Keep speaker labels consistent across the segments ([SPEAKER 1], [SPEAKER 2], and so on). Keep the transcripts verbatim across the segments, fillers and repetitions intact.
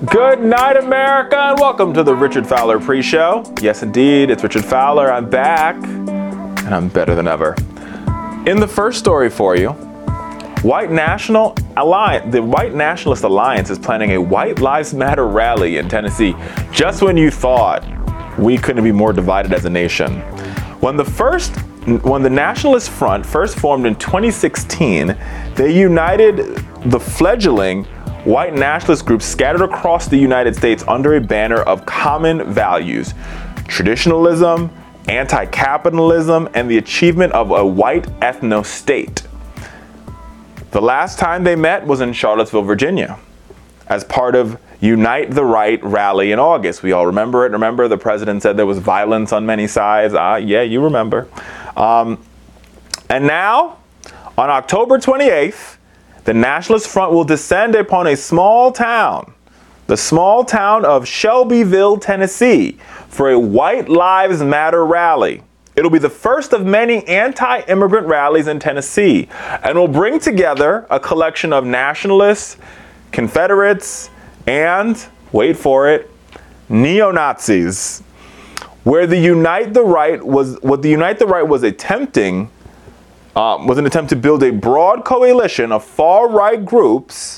[SPEAKER 1] Good night, America, and welcome to the Richard Fowler Pre-Show. Yes, indeed, it's Richard Fowler. I'm back, and I'm better than ever. In the first story for you, White National Alliance, the White Nationalist Alliance is planning a White Lives Matter rally in Tennessee, just when you thought we couldn't be more divided as a nation. When the first, when the Nationalist Front first formed in twenty sixteen, they united the fledgling white nationalist groups scattered across the United States under a banner of common values: traditionalism, anti-capitalism, and the achievement of a white ethno-state. The last time they met was in Charlottesville, Virginia, as part of Unite the Right rally in August. We all remember it. Remember, the president said there was violence on many sides. Ah, yeah, you remember. Um, and now, on October twenty-eighth, the Nationalist Front will descend upon a small town, the small town of Shelbyville, Tennessee, for a White Lives Matter rally. It'll be the first of many anti-immigrant rallies in Tennessee, and will bring together a collection of nationalists, Confederates, and, wait for it, neo-Nazis. Where the Unite the Right was, what the Unite the Right was attempting Um, was an attempt to build a broad coalition of far-right groups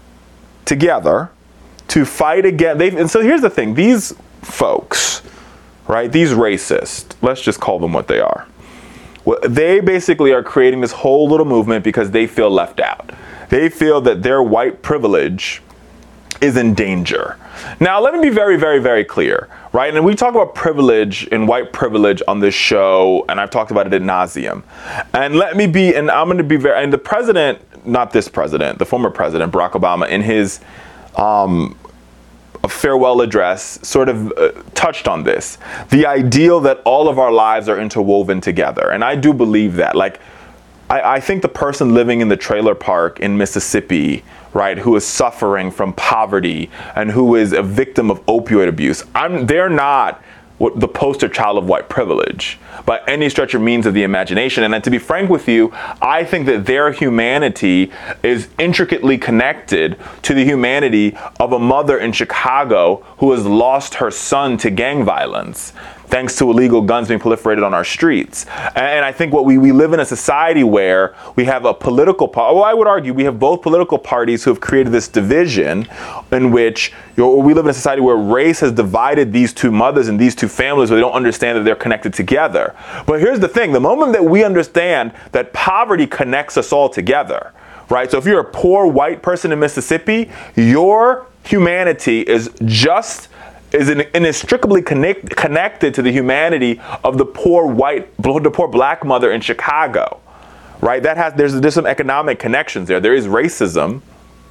[SPEAKER 1] together to fight against. They, and so here's the thing: these folks, right? These racists, let's just call them what they are. Well, they basically are creating this whole little movement because they feel left out. They feel that their white privilege is in danger. Now, let me be very, very, very clear, right? And we talk about privilege and white privilege on this show, and I've talked about it ad nauseum. And let me be, and I'm going to be very, and the president, not this president, the former president, Barack Obama, in his um, farewell address, sort of uh, touched on this. The ideal that all of our lives are interwoven together. And I do believe that. Like, I, I think the person living in the trailer park in Mississippi, right, who is suffering from poverty and who is a victim of opioid abuse, I'm, they're not what, the poster child of white privilege by any stretch or means of the imagination. And to be frank with you, I think that their humanity is intricately connected to the humanity of a mother in Chicago who has lost her son to gang violence, thanks to illegal guns being proliferated on our streets. And I think what we, we live in a society where we have a political party, well, I would argue we have both political parties who have created this division in which, you know, we live in a society where race has divided these two mothers and these two families where they don't understand that they're connected together. But here's the thing: the moment that we understand that poverty connects us all together, right? So if you're a poor white person in Mississippi, your humanity is just is inextricably connect, connected to the humanity of the poor white, the poor black mother in Chicago, right? That has, there's, there's some economic connections there. There is racism,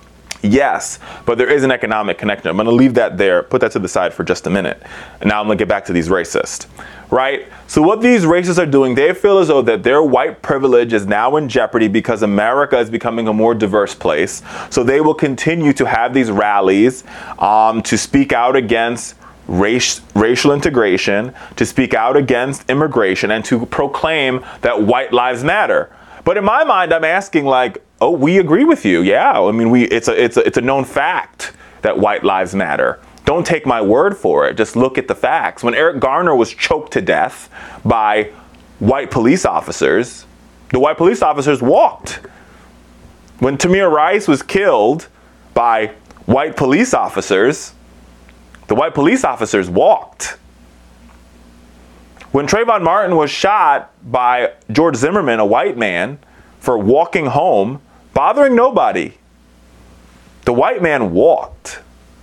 [SPEAKER 1] yes, but there is an economic connection. I'm going to leave that there, put that to the side for just a minute. And now I'm going to get back to these racists, right? So what these racists are doing, they feel as though that their white privilege is now in jeopardy because America is becoming a more diverse place. So they will continue to have these rallies um, to speak out against race, racial integration, to speak out against immigration, and to proclaim that white lives matter. But in my mind, I'm asking, like, oh, we agree with you. Yeah, I mean, we it's a it's a it's a known fact that white lives matter. Don't take my word for it. Just look at the facts. When Eric Garner was choked to death by white police officers, the white police officers walked. When Tamir Rice was killed by white police officers, the white police officers walked. When Trayvon Martin was shot by George Zimmerman, a white man, for walking home, bothering nobody, the white man walked.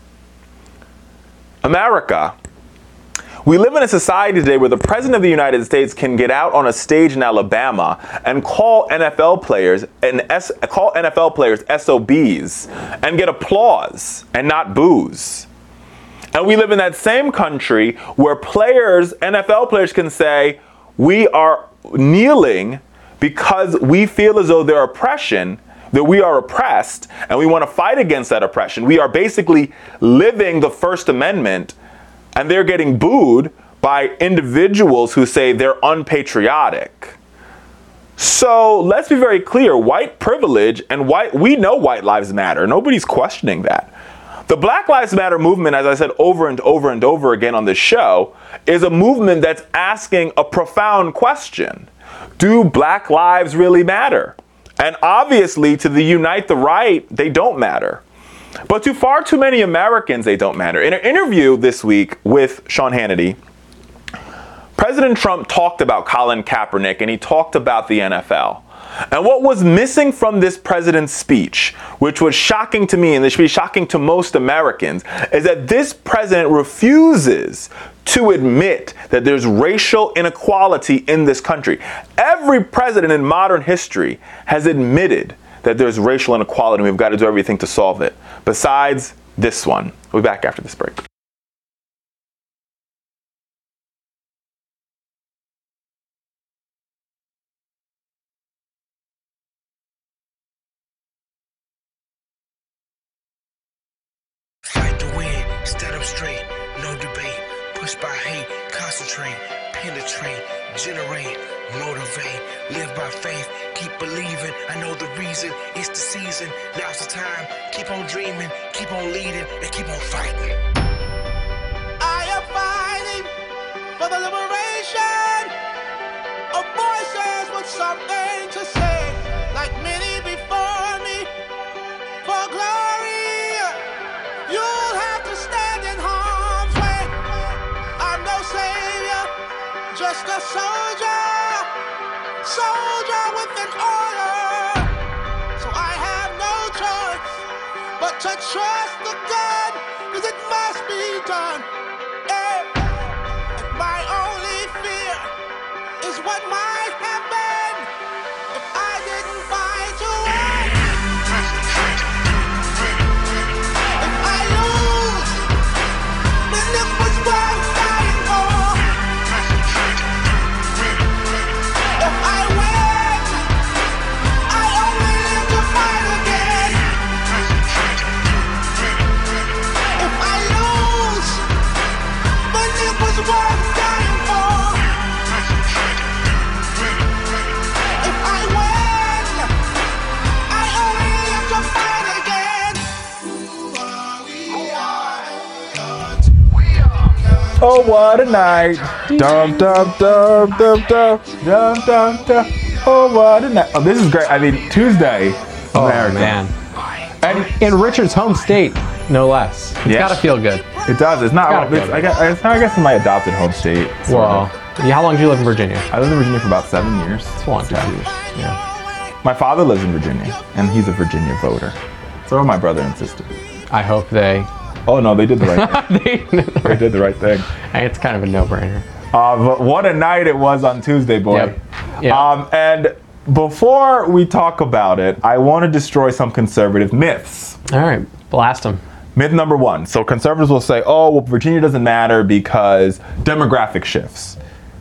[SPEAKER 1] America, we live in a society today where the president of the United States can get out on a stage in Alabama and call N F L players and S, call N F L players S O Bs and get applause and not boos. And we live in that same country where players, N F L players, can say, we are kneeling because we feel as though their oppression, that we are oppressed, and we want to fight against that oppression. We are basically living the First Amendment, and they're getting booed by individuals who say they're unpatriotic. So let's be very clear, white privilege and white, we know white lives matter. Nobody's questioning that. The Black Lives Matter movement, as I said over and over and over again on this show, is a movement that's asking a profound question. Do black lives really matter? And obviously, to the Unite the Right, they don't matter. But to far too many Americans, they don't matter. In an interview this week with Sean Hannity, President Trump talked about Colin Kaepernick and he talked about the N F L. And what was missing from this president's speech, which was shocking to me and this should be shocking to most Americans, is that this president refuses to admit that there's racial inequality in this country. Every president in modern history has admitted that there's racial inequality and we've got to do everything to solve it. Besides this one. We'll be back after this break.
[SPEAKER 2] Fight to win, stand up straight, no debate, push by hate, concentrate, penetrate, generate, motivate, live by faith, keep believing, I know the reason, it's the season, now's the time, keep on dreaming, keep on leading, and keep on fighting. I am fighting for the liberation of voices with something to say, like many before me, for glory. You'll have to stand in harm's way. I'm no savior, just a soldier, soldier with an order. So I have no choice but to trust the gun, cause it must be done. Eh. And my only fear is what might happen if I didn't fight to win.
[SPEAKER 1] Oh, what a night. Dum, dum, dum, dum, dum, dum, dum, dum. Oh, what a night. Oh, this is great. I mean, Tuesday.
[SPEAKER 3] Oh,
[SPEAKER 1] America.
[SPEAKER 3] man. And in Richard's home state, no less. It's
[SPEAKER 1] Yes.
[SPEAKER 3] got to feel good.
[SPEAKER 1] It does. It's not.
[SPEAKER 3] Gotta
[SPEAKER 1] It's,
[SPEAKER 3] feel
[SPEAKER 1] I, guess, it's, I guess it's my adopted home state. sort
[SPEAKER 3] Well,
[SPEAKER 1] of.
[SPEAKER 3] yeah, how long did you live in Virginia?
[SPEAKER 1] I lived in Virginia for about seven years.
[SPEAKER 3] It's a long
[SPEAKER 1] Six
[SPEAKER 3] time.
[SPEAKER 1] years.
[SPEAKER 3] Yeah.
[SPEAKER 1] My father lives in Virginia, and he's a Virginia voter. So are my brother and sister.
[SPEAKER 3] I hope they.
[SPEAKER 1] Oh, no, they did the right thing.
[SPEAKER 3] they
[SPEAKER 1] They did the right thing.
[SPEAKER 3] it's kind of a no-brainer.
[SPEAKER 1] Uh, but what a night it was on Tuesday, boy.
[SPEAKER 3] Yep. Yeah.
[SPEAKER 1] Um, and before we talk about it, I want to destroy some conservative myths.
[SPEAKER 3] All right, blast them.
[SPEAKER 1] Myth number one. So conservatives will say, oh, well, Virginia doesn't matter because demographic shifts.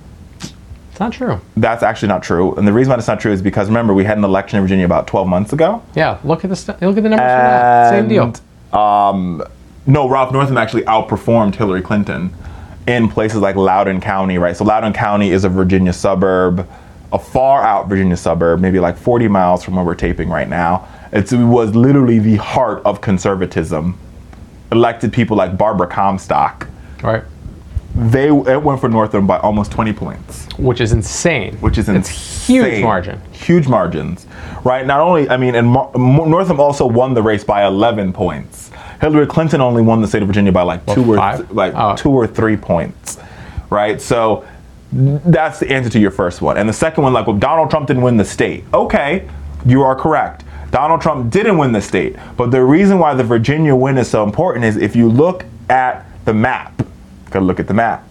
[SPEAKER 3] It's not true.
[SPEAKER 1] That's actually not true. And the reason why it's not true is because, remember, we had an election in Virginia about twelve months ago.
[SPEAKER 3] Yeah, look at the st- look at the numbers for that. Same deal.
[SPEAKER 1] Um, no, Ralph Northam actually outperformed Hillary Clinton in places like Loudoun County, right? So Loudoun County is a Virginia suburb, a far out Virginia suburb, maybe like forty miles from where we're taping right now. It's, it was literally the heart of conservatism. Elected people like Barbara Comstock.
[SPEAKER 3] Right.
[SPEAKER 1] They it went for Northam by almost twenty points.
[SPEAKER 3] Which is insane.
[SPEAKER 1] Which is
[SPEAKER 3] it's
[SPEAKER 1] insane.
[SPEAKER 3] Huge margin.
[SPEAKER 1] Huge margins, right? Not only, I mean, and Mar- Northam also won the race by eleven points. Hillary Clinton only won the state of Virginia by like
[SPEAKER 3] Well,
[SPEAKER 1] two or
[SPEAKER 3] five?
[SPEAKER 1] th- like
[SPEAKER 3] Oh.
[SPEAKER 1] two or three points, right? So that's the answer to your first one. And the second one, like, well, Donald Trump didn't win the state. Okay, you are correct. Donald Trump didn't win the state, but the reason why the Virginia win is so important is if you look at the map. Gotta look at the map.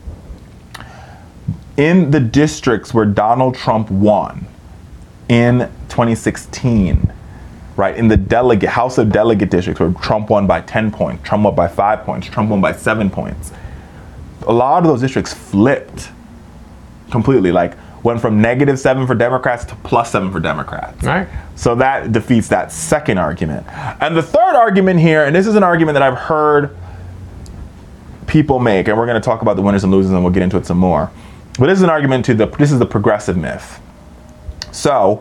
[SPEAKER 1] In the districts where Donald Trump won in twenty sixteen, right, in the delegate House of Delegate districts where Trump won by ten points, Trump won by five points, Trump won by seven points, a lot of those districts flipped completely, like went from negative seven for Democrats to plus seven for Democrats.
[SPEAKER 3] Right.
[SPEAKER 1] So that defeats that second argument. And the third argument here, and this is an argument that I've heard people make, and we're going to talk about the winners and losers and we'll get into it some more. But this is an argument to the, this is the progressive myth. So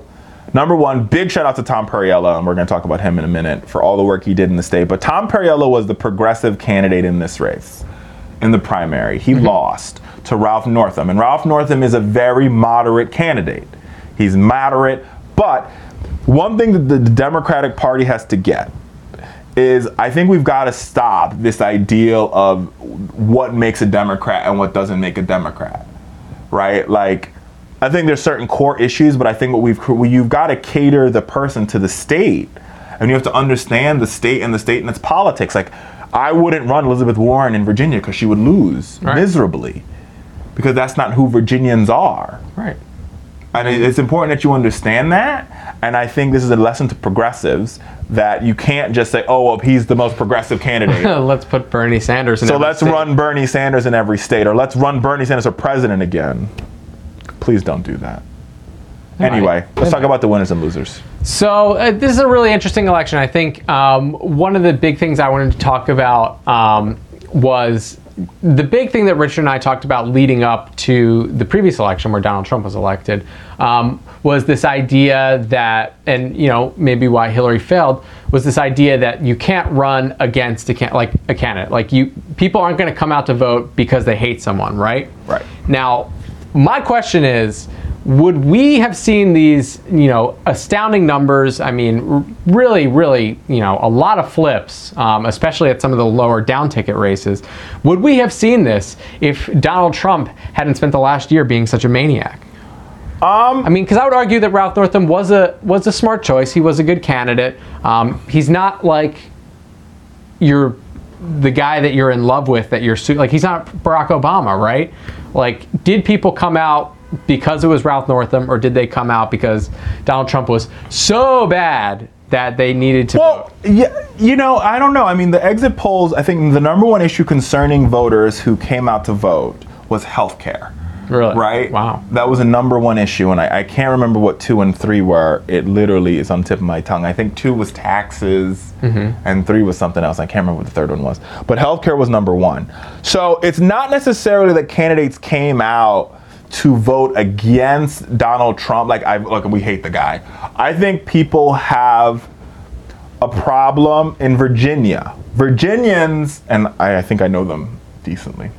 [SPEAKER 1] Number one, big shout out to Tom Perriello, and we're going to talk about him in a minute for all the work he did in the state. But Tom Perriello was the progressive candidate in this race, in the primary. He mm-hmm. lost to Ralph Northam, and Ralph Northam is a very moderate candidate. He's moderate, but one thing that the Democratic Party has to get is I think we've got to stop this ideal of what makes a Democrat and what doesn't make a Democrat, right? Like, I think there's certain core issues, but I think what we've we, you've got to cater the person to the state, and you have to understand the state and the state and its politics. Like, I wouldn't run Elizabeth Warren in Virginia because she would lose right. miserably, because that's not who Virginians are.
[SPEAKER 3] Right.
[SPEAKER 1] And it's important that you understand that. And I think this is a lesson to progressives that you can't just say, oh, well, he's the most progressive candidate.
[SPEAKER 3] Let's put Bernie Sanders in
[SPEAKER 1] so
[SPEAKER 3] every
[SPEAKER 1] let's
[SPEAKER 3] state.
[SPEAKER 1] run Bernie Sanders in every state, or let's run Bernie Sanders for president again. Please don't do that. Right. Anyway, let's talk about the winners and losers.
[SPEAKER 3] So uh, this is a really interesting election. I think um, one of the big things I wanted to talk about um, was the big thing that Richard and I talked about leading up to the previous election where Donald Trump was elected um, was this idea that, and you know, maybe why Hillary failed, was this idea that you can't run against a can- like a candidate. Like you, people aren't going to come out to vote because they hate someone, right?
[SPEAKER 1] Right.
[SPEAKER 3] Now, my question is, would we have seen these, you know, astounding numbers? I mean, r- really, really, you know, a lot of flips, um, especially at some of the lower down ticket races. Would we have seen this if Donald Trump hadn't spent the last year being such a maniac?
[SPEAKER 1] Um,
[SPEAKER 3] I mean, because I would argue that Ralph Northam was a was a smart choice. He was a good candidate. Um, he's not like you're the guy that you're in love with. That you're su- like he's not Barack Obama, right? Like, did people come out because it was Ralph Northam, or did they come out because Donald Trump was so bad that they needed to
[SPEAKER 1] well,
[SPEAKER 3] vote?
[SPEAKER 1] yeah, you know, I don't know. I mean, the exit polls, I think the number one issue concerning voters who came out to vote was health care.
[SPEAKER 3] Really?
[SPEAKER 1] Right?
[SPEAKER 3] Wow.
[SPEAKER 1] That was a number one issue, and I, I can't remember what two and three were. It literally is on the tip of my tongue. I think two was taxes, mm-hmm. and three was something else. I can't remember what the third one was. But healthcare was number one. So it's not necessarily that candidates came out to vote against Donald Trump. Like, I look, we hate the guy. I think people have a problem in Virginia. Virginians, and I, I think I know them decently,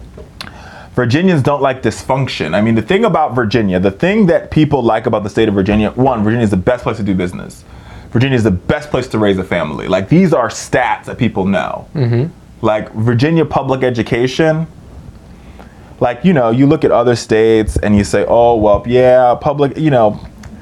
[SPEAKER 1] Virginians don't like dysfunction. I mean, the thing about Virginia, the thing that people like about the state of Virginia, one, Virginia is the best place to do business. Virginia is the best place to raise a family. Like, these are stats that people know. Mm-hmm. Like, Virginia public education, like, you know, you look at other states and you say, oh, well, yeah, public, you know,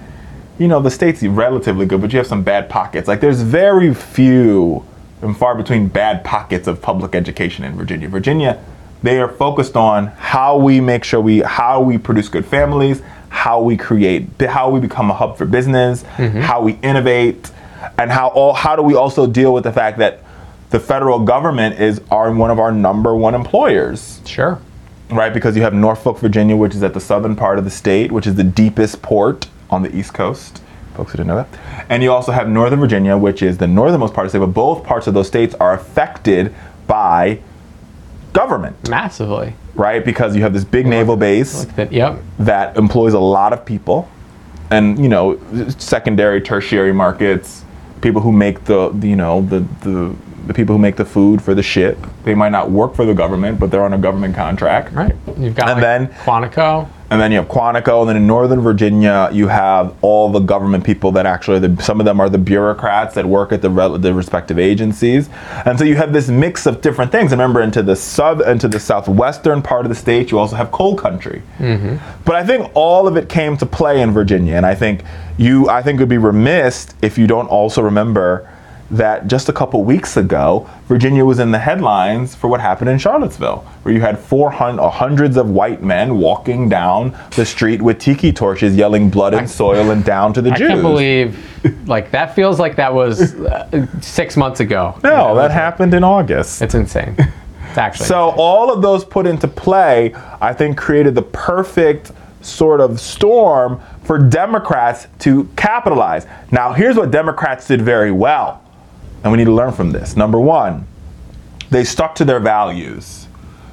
[SPEAKER 1] you know, the state's relatively good, but you have some bad pockets. Like, there's very few and far between bad pockets of public education in Virginia. Virginia, they are focused on how we make sure we, how we produce good families, how we create, how we become a hub for business, mm-hmm. how we innovate, and how all, how do we also deal with the fact that the federal government is our, one of our number one employers.
[SPEAKER 3] Sure.
[SPEAKER 1] Right, because you have Norfolk, Virginia, which is at the southern part of the state, which is the deepest port on the East Coast. Folks who didn't know that. And you also have Northern Virginia, which is the northernmost part of the state, but both parts of those states are affected by government.
[SPEAKER 3] Massively.
[SPEAKER 1] Right, because you have this big naval base
[SPEAKER 3] like that, yep.
[SPEAKER 1] that employs a lot of people, and, you know, secondary, tertiary markets, people who make the, the you know, the, the, the people who make the food for the ship. They might not work for the government, but they're on a government contract.
[SPEAKER 3] Right. You've got
[SPEAKER 1] and
[SPEAKER 3] like
[SPEAKER 1] then
[SPEAKER 3] Quantico.
[SPEAKER 1] And then you have Quantico, and then in Northern Virginia, you have all the government people that actually, the, some of them are the bureaucrats that work at the, re, the respective agencies. And so you have this mix of different things. Remember, into the south, into the southwestern part of the state, you also have coal country. Mm-hmm. But I think all of it came to play in Virginia, and I think you, I think it would be remiss if you don't also remember that just a couple weeks ago, Virginia was in the headlines for what happened in Charlottesville, where you had four hundred, hundreds of white men walking down the street with tiki torches, yelling blood and soil and down to the
[SPEAKER 3] I
[SPEAKER 1] Jews.
[SPEAKER 3] I can't believe, like, that feels like that was uh, six months ago.
[SPEAKER 1] No, that happened in August.
[SPEAKER 3] It's insane. It's actually
[SPEAKER 1] So
[SPEAKER 3] insane.
[SPEAKER 1] all of those put into play, I think, created the perfect sort of storm for Democrats to capitalize. Now, here's what Democrats did very well. And we need to learn from this. Number one, they stuck to their values.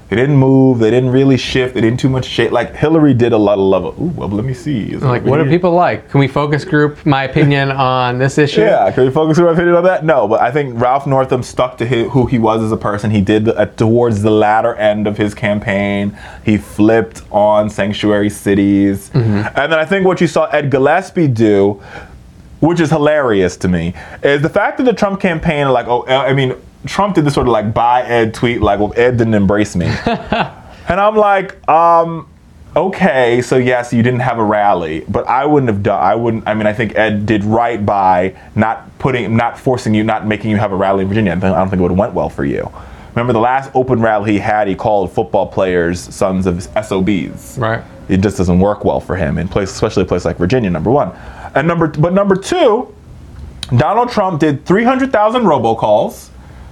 [SPEAKER 1] They didn't move. They didn't really shift. They didn't too much shake. Like Hillary did a lot of level. Ooh, well, let me see. Is
[SPEAKER 3] like, what do people like? Can we focus group my opinion on this issue?
[SPEAKER 1] Yeah, can we focus group my opinion on that? No, but I think Ralph Northam stuck to his, who he was as a person. He did uh, towards the latter end of his campaign. He flipped on sanctuary cities, mm-hmm. and then I think what you saw Ed Gillespie do, which is hilarious to me, is the fact that the Trump campaign, like, oh, I mean. Trump did this sort of like buy Ed tweet, like, well, Ed didn't embrace me. And I'm like, um, okay, so yes, you didn't have a rally, but I wouldn't have done, I wouldn't, I mean, I think Ed did right by not putting, not forcing you, not making you have a rally in Virginia. I don't think it would have went well for you. Remember the last open rally he had, he called football players sons of S O Bs.
[SPEAKER 3] Right.
[SPEAKER 1] It just doesn't work well for him in place, especially a place like Virginia, number one. And number, but number two, Donald Trump did three hundred thousand robocalls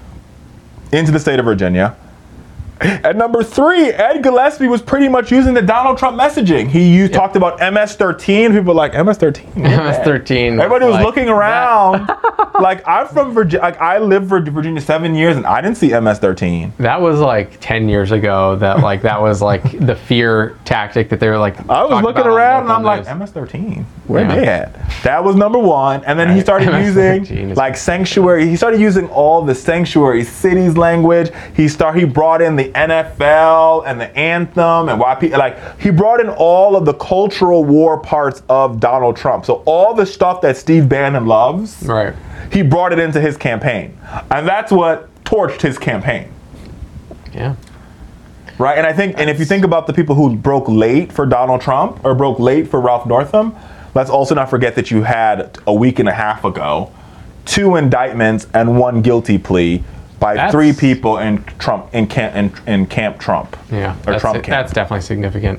[SPEAKER 1] into the state of Virginia. And number three, Ed Gillespie was pretty much using the Donald Trump messaging. He used, yep. talked about M S thirteen. People were like, M S thirteen?
[SPEAKER 3] M S thirteen.
[SPEAKER 1] Everybody was
[SPEAKER 3] like
[SPEAKER 1] looking around. Like, I'm from Virginia. Like, I lived for Virginia seven years, and I didn't see M S thirteen.
[SPEAKER 3] That was like ten years ago. That like that was like the fear tactic that they were like.
[SPEAKER 1] I was looking around, and I'm
[SPEAKER 3] news.
[SPEAKER 1] like, M S thirteen? Where yeah. they at? That was number one. And then right. he started using like sanctuary. He started using all the sanctuary cities language. He start. He brought in the N F L and the anthem and why people like. He brought in all of the cultural war parts of Donald Trump. So all the stuff that Steve Bannon loves.
[SPEAKER 3] Right.
[SPEAKER 1] He brought it into his campaign. And that's what torched his campaign.
[SPEAKER 3] Yeah.
[SPEAKER 1] Right? And I think, and if you think about the people who broke late for Donald Trump or broke late for Ralph Northam, let's also not forget that you had a week and a half ago two indictments and one guilty plea by that's, three people in Trump in camp in, in Camp Trump.
[SPEAKER 3] Yeah.
[SPEAKER 1] Or
[SPEAKER 3] that's,
[SPEAKER 1] Trump
[SPEAKER 3] it,
[SPEAKER 1] camp.
[SPEAKER 3] That's definitely significant.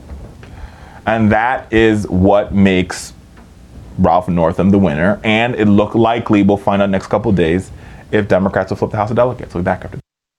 [SPEAKER 1] And that is what makes Ralph Northam the winner, and it look likely we'll find out next couple of days if Democrats will flip the House of Delegates. We'll be back after.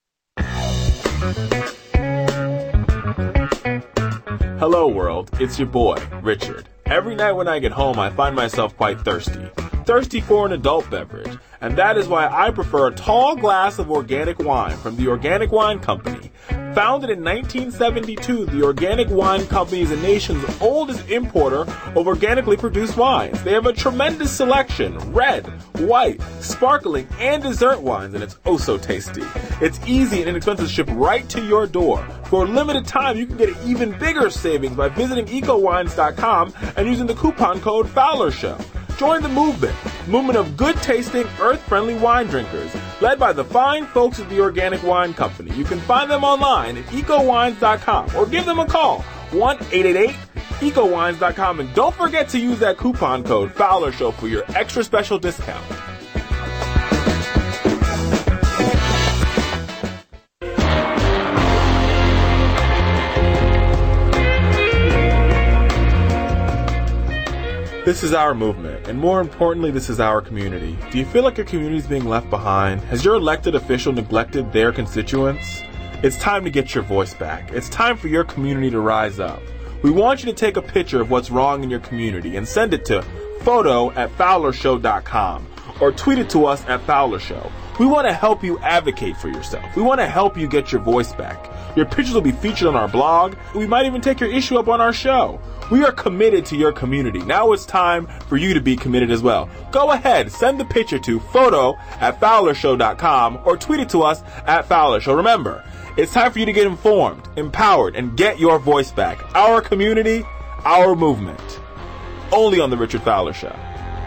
[SPEAKER 1] Hello world, it's your boy, Richard. Every night when I get home, I find myself quite thirsty. Thirsty for an adult beverage, and that is why I prefer a tall glass of organic wine from the Organic Wine Company. Founded in nineteen seventy-two, the Organic Wine Company is the nation's oldest importer of organically produced wines. They have a tremendous selection, red, white, sparkling, and dessert wines, and it's oh so tasty. It's easy and inexpensive to ship right to your door. For a limited time, you can get an even bigger savings by visiting eco wines dot com and using the coupon code FowlerShow. Join the movement, movement of good-tasting, earth-friendly wine drinkers, led by the fine folks at the Organic Wine Company. You can find them online at eco wines dot com or give them a call, one eight eight eight eco wines dot com, and don't forget to use that coupon code FowlerShow for your extra special discount. This is our movement, and more importantly, this is our community. Do you feel like your community is being left behind? Has your elected official neglected their constituents? It's time to get your voice back. It's time for your community to rise up. We want you to take a picture of what's wrong in your community and send it to photo at fowler show dot com or tweet it to us at FowlerShow. We want to help you advocate for yourself. We want to help you get your voice back. Your pictures will be featured on our blog. We might even take your issue up on our show. We are committed to your community. Now it's time for you to be committed as well. Go ahead, send the picture to photo at fowler show dot com or tweet it to us at FowlerShow. Remember, it's time for you to get informed, empowered, and get your voice back. Our community, our movement. Only on The Richard Fowler Show.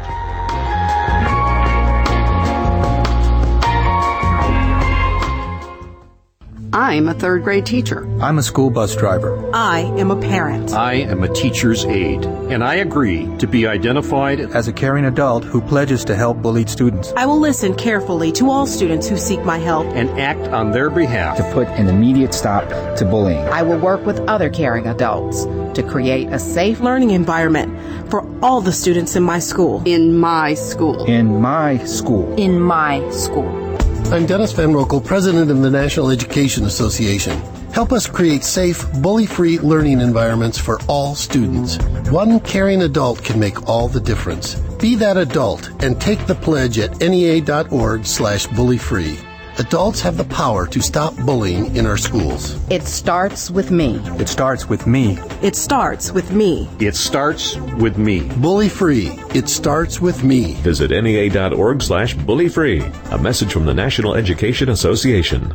[SPEAKER 4] I'm a third grade teacher.
[SPEAKER 5] I'm a school bus driver.
[SPEAKER 6] I am a parent.
[SPEAKER 7] I am a teacher's aide, and I agree to be identified
[SPEAKER 5] as a caring adult who pledges to help bullied students.
[SPEAKER 6] I will listen carefully to all students who seek my help
[SPEAKER 7] and act on their behalf
[SPEAKER 8] to put an immediate stop to bullying.
[SPEAKER 9] I will work with other caring adults to create a safe
[SPEAKER 6] learning environment for all the students in my school.
[SPEAKER 4] In my school.
[SPEAKER 5] In my school.
[SPEAKER 9] In my school.
[SPEAKER 10] I'm Dennis Van Rokel, president of the National Education Association. Help us create safe, bully-free learning environments for all students. One caring adult can make all the difference. Be that adult and take the pledge at N E A dot org slash bully free. Adults have the power to stop bullying in our schools.
[SPEAKER 9] It starts with me.
[SPEAKER 5] It starts with me.
[SPEAKER 6] It starts with me.
[SPEAKER 7] It starts with me.
[SPEAKER 10] Bully free. It starts with me.
[SPEAKER 11] Visit N E A dot org slash bully free. A message from the National Education Association.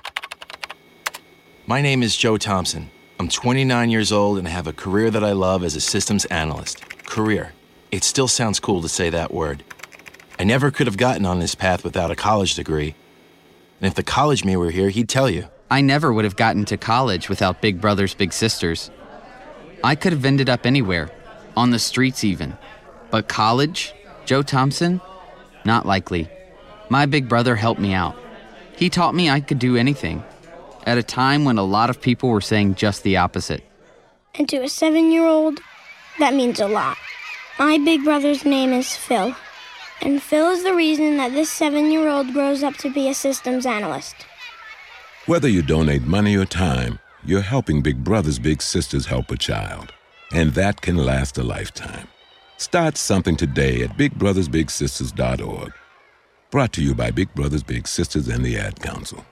[SPEAKER 12] My name is Joe Thompson. I'm twenty-nine years old and I have a career that I love as a systems analyst. Career. It still sounds cool to say that word. I never could have gotten on this path without a college degree. And if the college me were here, he'd tell you.
[SPEAKER 13] I never would have gotten to college without Big Brothers Big Sisters. I could have ended up anywhere, on the streets even. But college? Joe Thompson? Not likely. My big brother helped me out. He taught me I could do anything, at a time when a lot of people were saying just the opposite.
[SPEAKER 14] And to a seven-year-old, that means a lot. My big brother's name is Phil. And Phil is the reason that this seven-year-old grows up to be a systems analyst.
[SPEAKER 15] Whether you donate money or time, you're helping Big Brothers Big Sisters help a child. And that can last a lifetime. Start something today at big brothers big sisters dot org. Brought to you by Big Brothers Big Sisters and the Ad Council.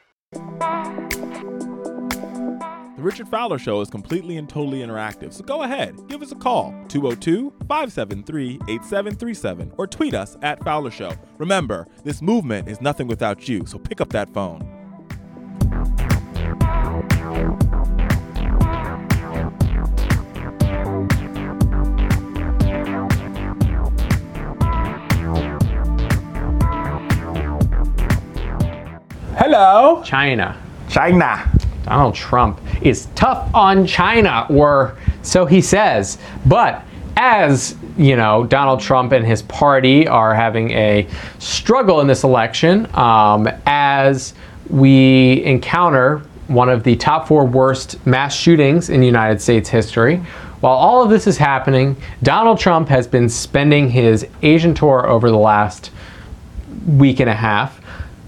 [SPEAKER 1] The Richard Fowler Show is completely and totally interactive, so go ahead, give us a call, two oh two, five seven three, eight seven three seven, or tweet us at Fowler Show. Remember, this movement is nothing without you, so pick up that phone. Hello.
[SPEAKER 3] China.
[SPEAKER 1] China.
[SPEAKER 3] Donald Trump is tough on China, or so he says. But as you know, Donald Trump and his party are having a struggle in this election, um, as we encounter one of the top four worst mass shootings in United States history. While all of this is happening, Donald Trump has been spending his Asian tour over the last week and a half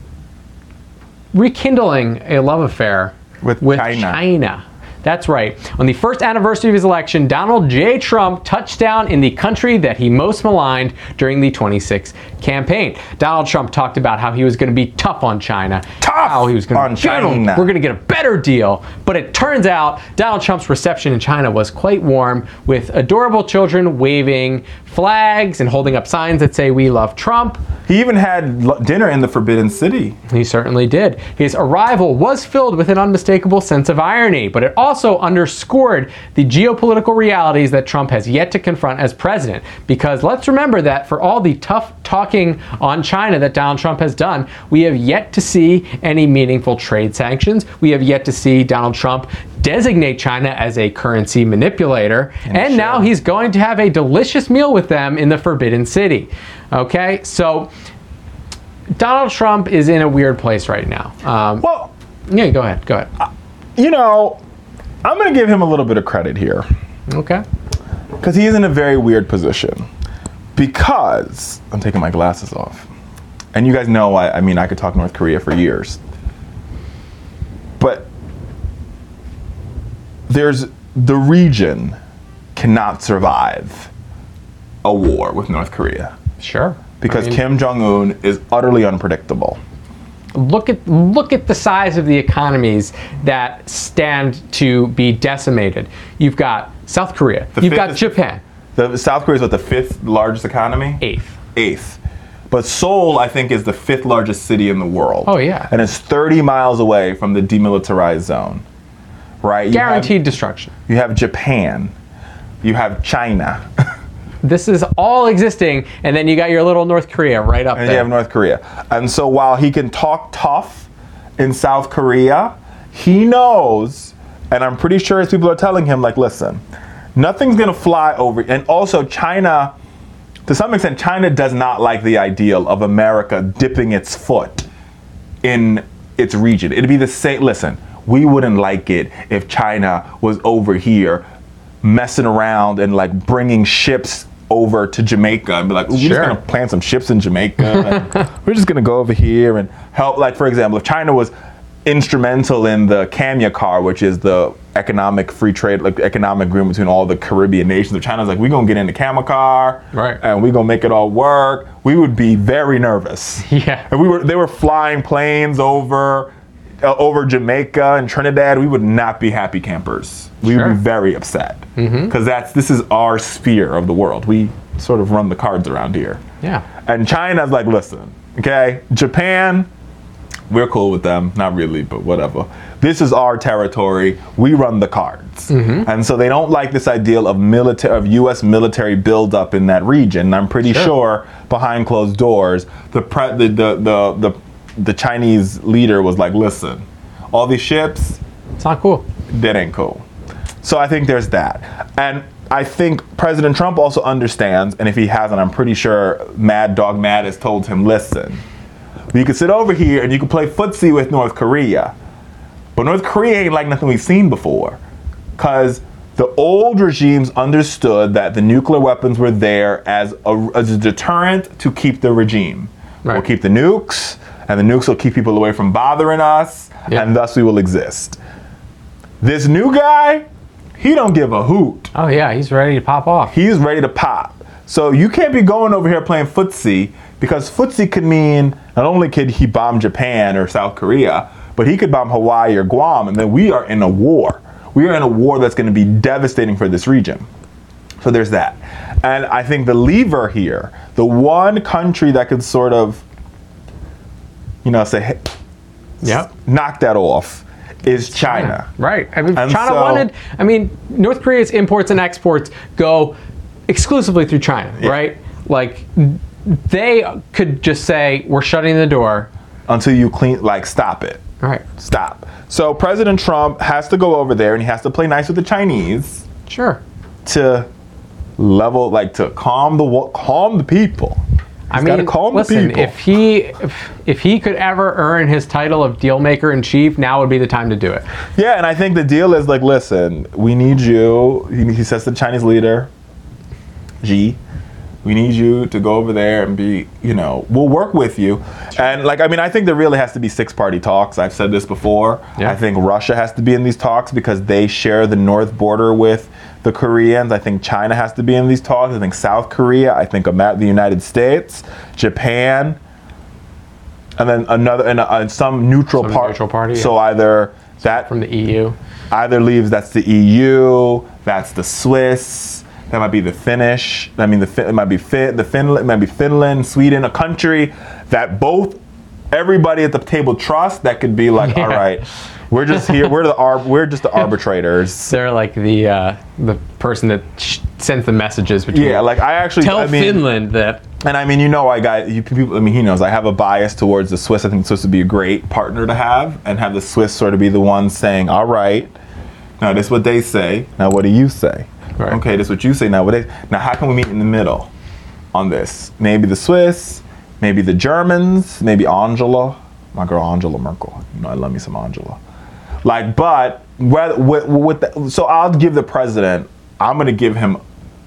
[SPEAKER 3] rekindling a love affair
[SPEAKER 1] with,
[SPEAKER 3] with
[SPEAKER 1] China.
[SPEAKER 3] China. That's right. On the first anniversary of his election, Donald J. Trump touched down in the country that he most maligned during the twenty-six campaign. Donald Trump talked about how he was going to be tough on China.
[SPEAKER 1] Tough
[SPEAKER 3] how he was going
[SPEAKER 1] on
[SPEAKER 3] to
[SPEAKER 1] China.
[SPEAKER 3] We're going to get a better deal. But it turns out Donald Trump's reception in China was quite warm, with adorable children waving flags and holding up signs that say, "We love Trump."
[SPEAKER 1] He even had dinner in the Forbidden City.
[SPEAKER 3] He certainly did. His arrival was filled with an unmistakable sense of irony, but it also underscored the geopolitical realities that Trump has yet to confront as president. Because let's remember that for all the tough talking on China that Donald Trump has done, we have yet to see any meaningful trade sanctions. We have yet to see Donald Trump designate China as a currency manipulator. And, and sure. now he's going to have a delicious meal with them in the Forbidden City. Okay, so Donald Trump is in a weird place right now. Um,
[SPEAKER 1] well,
[SPEAKER 3] yeah, go ahead, go ahead.
[SPEAKER 1] Uh, you know, I'm going to give him a little bit of credit here.
[SPEAKER 3] Okay.
[SPEAKER 1] Because he is in a very weird position. Because, I'm taking my glasses off. And you guys know, I, I mean, I could talk North Korea for years. But there's, the region cannot survive a war with North Korea.
[SPEAKER 3] Sure.
[SPEAKER 1] Because
[SPEAKER 3] I mean,
[SPEAKER 1] Kim Jong-un is utterly unpredictable.
[SPEAKER 3] Look at look at the size of the economies that stand to be decimated. You've got South Korea.
[SPEAKER 1] The
[SPEAKER 3] You've got
[SPEAKER 1] is,
[SPEAKER 3] Japan.
[SPEAKER 1] The South Korea is what, the fifth largest economy?
[SPEAKER 3] Eighth.
[SPEAKER 1] Eighth. But Seoul, I think, is the fifth largest city in the world.
[SPEAKER 3] Oh yeah.
[SPEAKER 1] And it's thirty miles away from the demilitarized zone. Right? You
[SPEAKER 3] Guaranteed
[SPEAKER 1] have,
[SPEAKER 3] destruction.
[SPEAKER 1] You have Japan. You have China.
[SPEAKER 3] This is all existing, and then you got your little North Korea right up
[SPEAKER 1] and
[SPEAKER 3] there.
[SPEAKER 1] You have North Korea. And so while he can talk tough in South Korea, he knows, and I'm pretty sure his people are telling him, like, listen, nothing's going to fly over. And also China, to some extent, China does not like the ideal of America dipping its foot in its region. It'd be the same, listen, we wouldn't like it if China was over here messing around and like bringing ships over to Jamaica and be like, we're sure. just gonna plant some ships in Jamaica. And we're just gonna go over here and help. Like, for example, if China was instrumental in the Kamya car, which is the economic free trade, like economic agreement between all the Caribbean nations. China's like, we're gonna get into Camel
[SPEAKER 3] right,
[SPEAKER 1] and we're gonna make it all work. We would be very nervous.
[SPEAKER 3] Yeah.
[SPEAKER 1] And we were, they were flying planes over, uh, over Jamaica and Trinidad. We would not be happy campers. We
[SPEAKER 3] Sure.
[SPEAKER 1] would be very upset because
[SPEAKER 3] Mm-hmm.
[SPEAKER 1] that's this is our sphere of the world. We sort of run the cards around here.
[SPEAKER 3] Yeah.
[SPEAKER 1] And China's like, listen, okay, Japan, we're cool with them. Not really, but whatever. This is our territory. We run the cards.
[SPEAKER 3] Mm-hmm.
[SPEAKER 1] And so they don't like this ideal of military, of U S military buildup in that region. And I'm pretty
[SPEAKER 3] Sure.
[SPEAKER 1] sure behind closed doors, the, pre- the, the, the, the, the Chinese leader was like, listen, all these ships,
[SPEAKER 3] it's not cool.
[SPEAKER 1] That ain't cool. So I think there's that. And I think President Trump also understands, and if he hasn't, I'm pretty sure Mad Dog Mad has told him, listen, you can sit over here and you can play footsie with North Korea. But North Korea ain't like nothing we've seen before. Because the old regimes understood that the nuclear weapons were there as a, as a deterrent to keep the regime.
[SPEAKER 3] Right.
[SPEAKER 1] We'll keep the nukes, and the nukes will keep people away from bothering us,
[SPEAKER 3] Yeah.
[SPEAKER 1] and thus we will exist. This new guy, he don't give a hoot.
[SPEAKER 3] Oh yeah, he's ready to pop off.
[SPEAKER 1] He's ready to pop. So you can't be going over here playing footsie, because footsie could mean not only could he bomb Japan or South Korea, but he could bomb Hawaii or Guam, and then we are in a war. We are in a war that's going to be devastating for this region. So there's that. And I think the lever here, the one country that could sort of, you know, say, hey,
[SPEAKER 3] Yep.
[SPEAKER 1] knock that off, is China.
[SPEAKER 3] Right. I mean,
[SPEAKER 1] And
[SPEAKER 3] China
[SPEAKER 1] so-
[SPEAKER 3] wanted, I mean, North Korea's imports and exports go exclusively through China,
[SPEAKER 1] Yeah.
[SPEAKER 3] right? Like, they could just say, we're shutting the door.
[SPEAKER 1] Until you clean, like, stop it.
[SPEAKER 3] Right.
[SPEAKER 1] Stop. So President Trump has to go over there and he has to play nice with the Chinese.
[SPEAKER 3] Sure.
[SPEAKER 1] To level, like, to calm the wa- calm the people. He's
[SPEAKER 3] I
[SPEAKER 1] gotta
[SPEAKER 3] mean,
[SPEAKER 1] calm
[SPEAKER 3] listen,
[SPEAKER 1] the people.
[SPEAKER 3] if he if, if he could ever earn his title of deal maker in chief, now would be the time to do it.
[SPEAKER 1] Yeah, and I think the deal is like, listen, we need you. He, he says to the Chinese leader, Xi, we need you to go over there and be, you know, we'll work with you. And like, I mean, I think there really has to be six-party talks. I've said this before.
[SPEAKER 3] Yeah.
[SPEAKER 1] I think Russia has to be in these talks because they share the north border with the Koreans. I think China has to be in these talks. I think South Korea. I think the United States, Japan, and then another, and uh, some neutral,
[SPEAKER 3] Some
[SPEAKER 1] par-
[SPEAKER 3] neutral party,
[SPEAKER 1] So
[SPEAKER 3] yeah.
[SPEAKER 1] either that
[SPEAKER 3] From the E U.
[SPEAKER 1] either leaves, that's the E U, that's the Swiss, that might be the Finnish. I mean, the Fin- it might be fin- the Finland, it might be Finland, Sweden, a country that both everybody at the table trusts. That could be like,
[SPEAKER 3] Yeah.
[SPEAKER 1] all right, we're just here. We're the ar- we're just the arbitrators.
[SPEAKER 3] They're like the uh, the person that sh- sends the messages between.
[SPEAKER 1] Yeah, like I actually
[SPEAKER 3] tell
[SPEAKER 1] I mean,
[SPEAKER 3] Finland that.
[SPEAKER 1] And I mean, you know, I got you people. I mean, he knows I have a bias towards the Swiss. I think the Swiss would be a great partner to have, and have the Swiss sort of be the ones saying, "All right, now this is what they say. Now what do you say?
[SPEAKER 3] Right.
[SPEAKER 1] Okay, this is what you say. Now what they? Now how can we meet in the middle on this? Maybe the Swiss, maybe the Germans, maybe Angela, my girl Angela Merkel. You know, I love me some Angela. Like, but whether, with, with the, so I'll give the president. I'm gonna give him.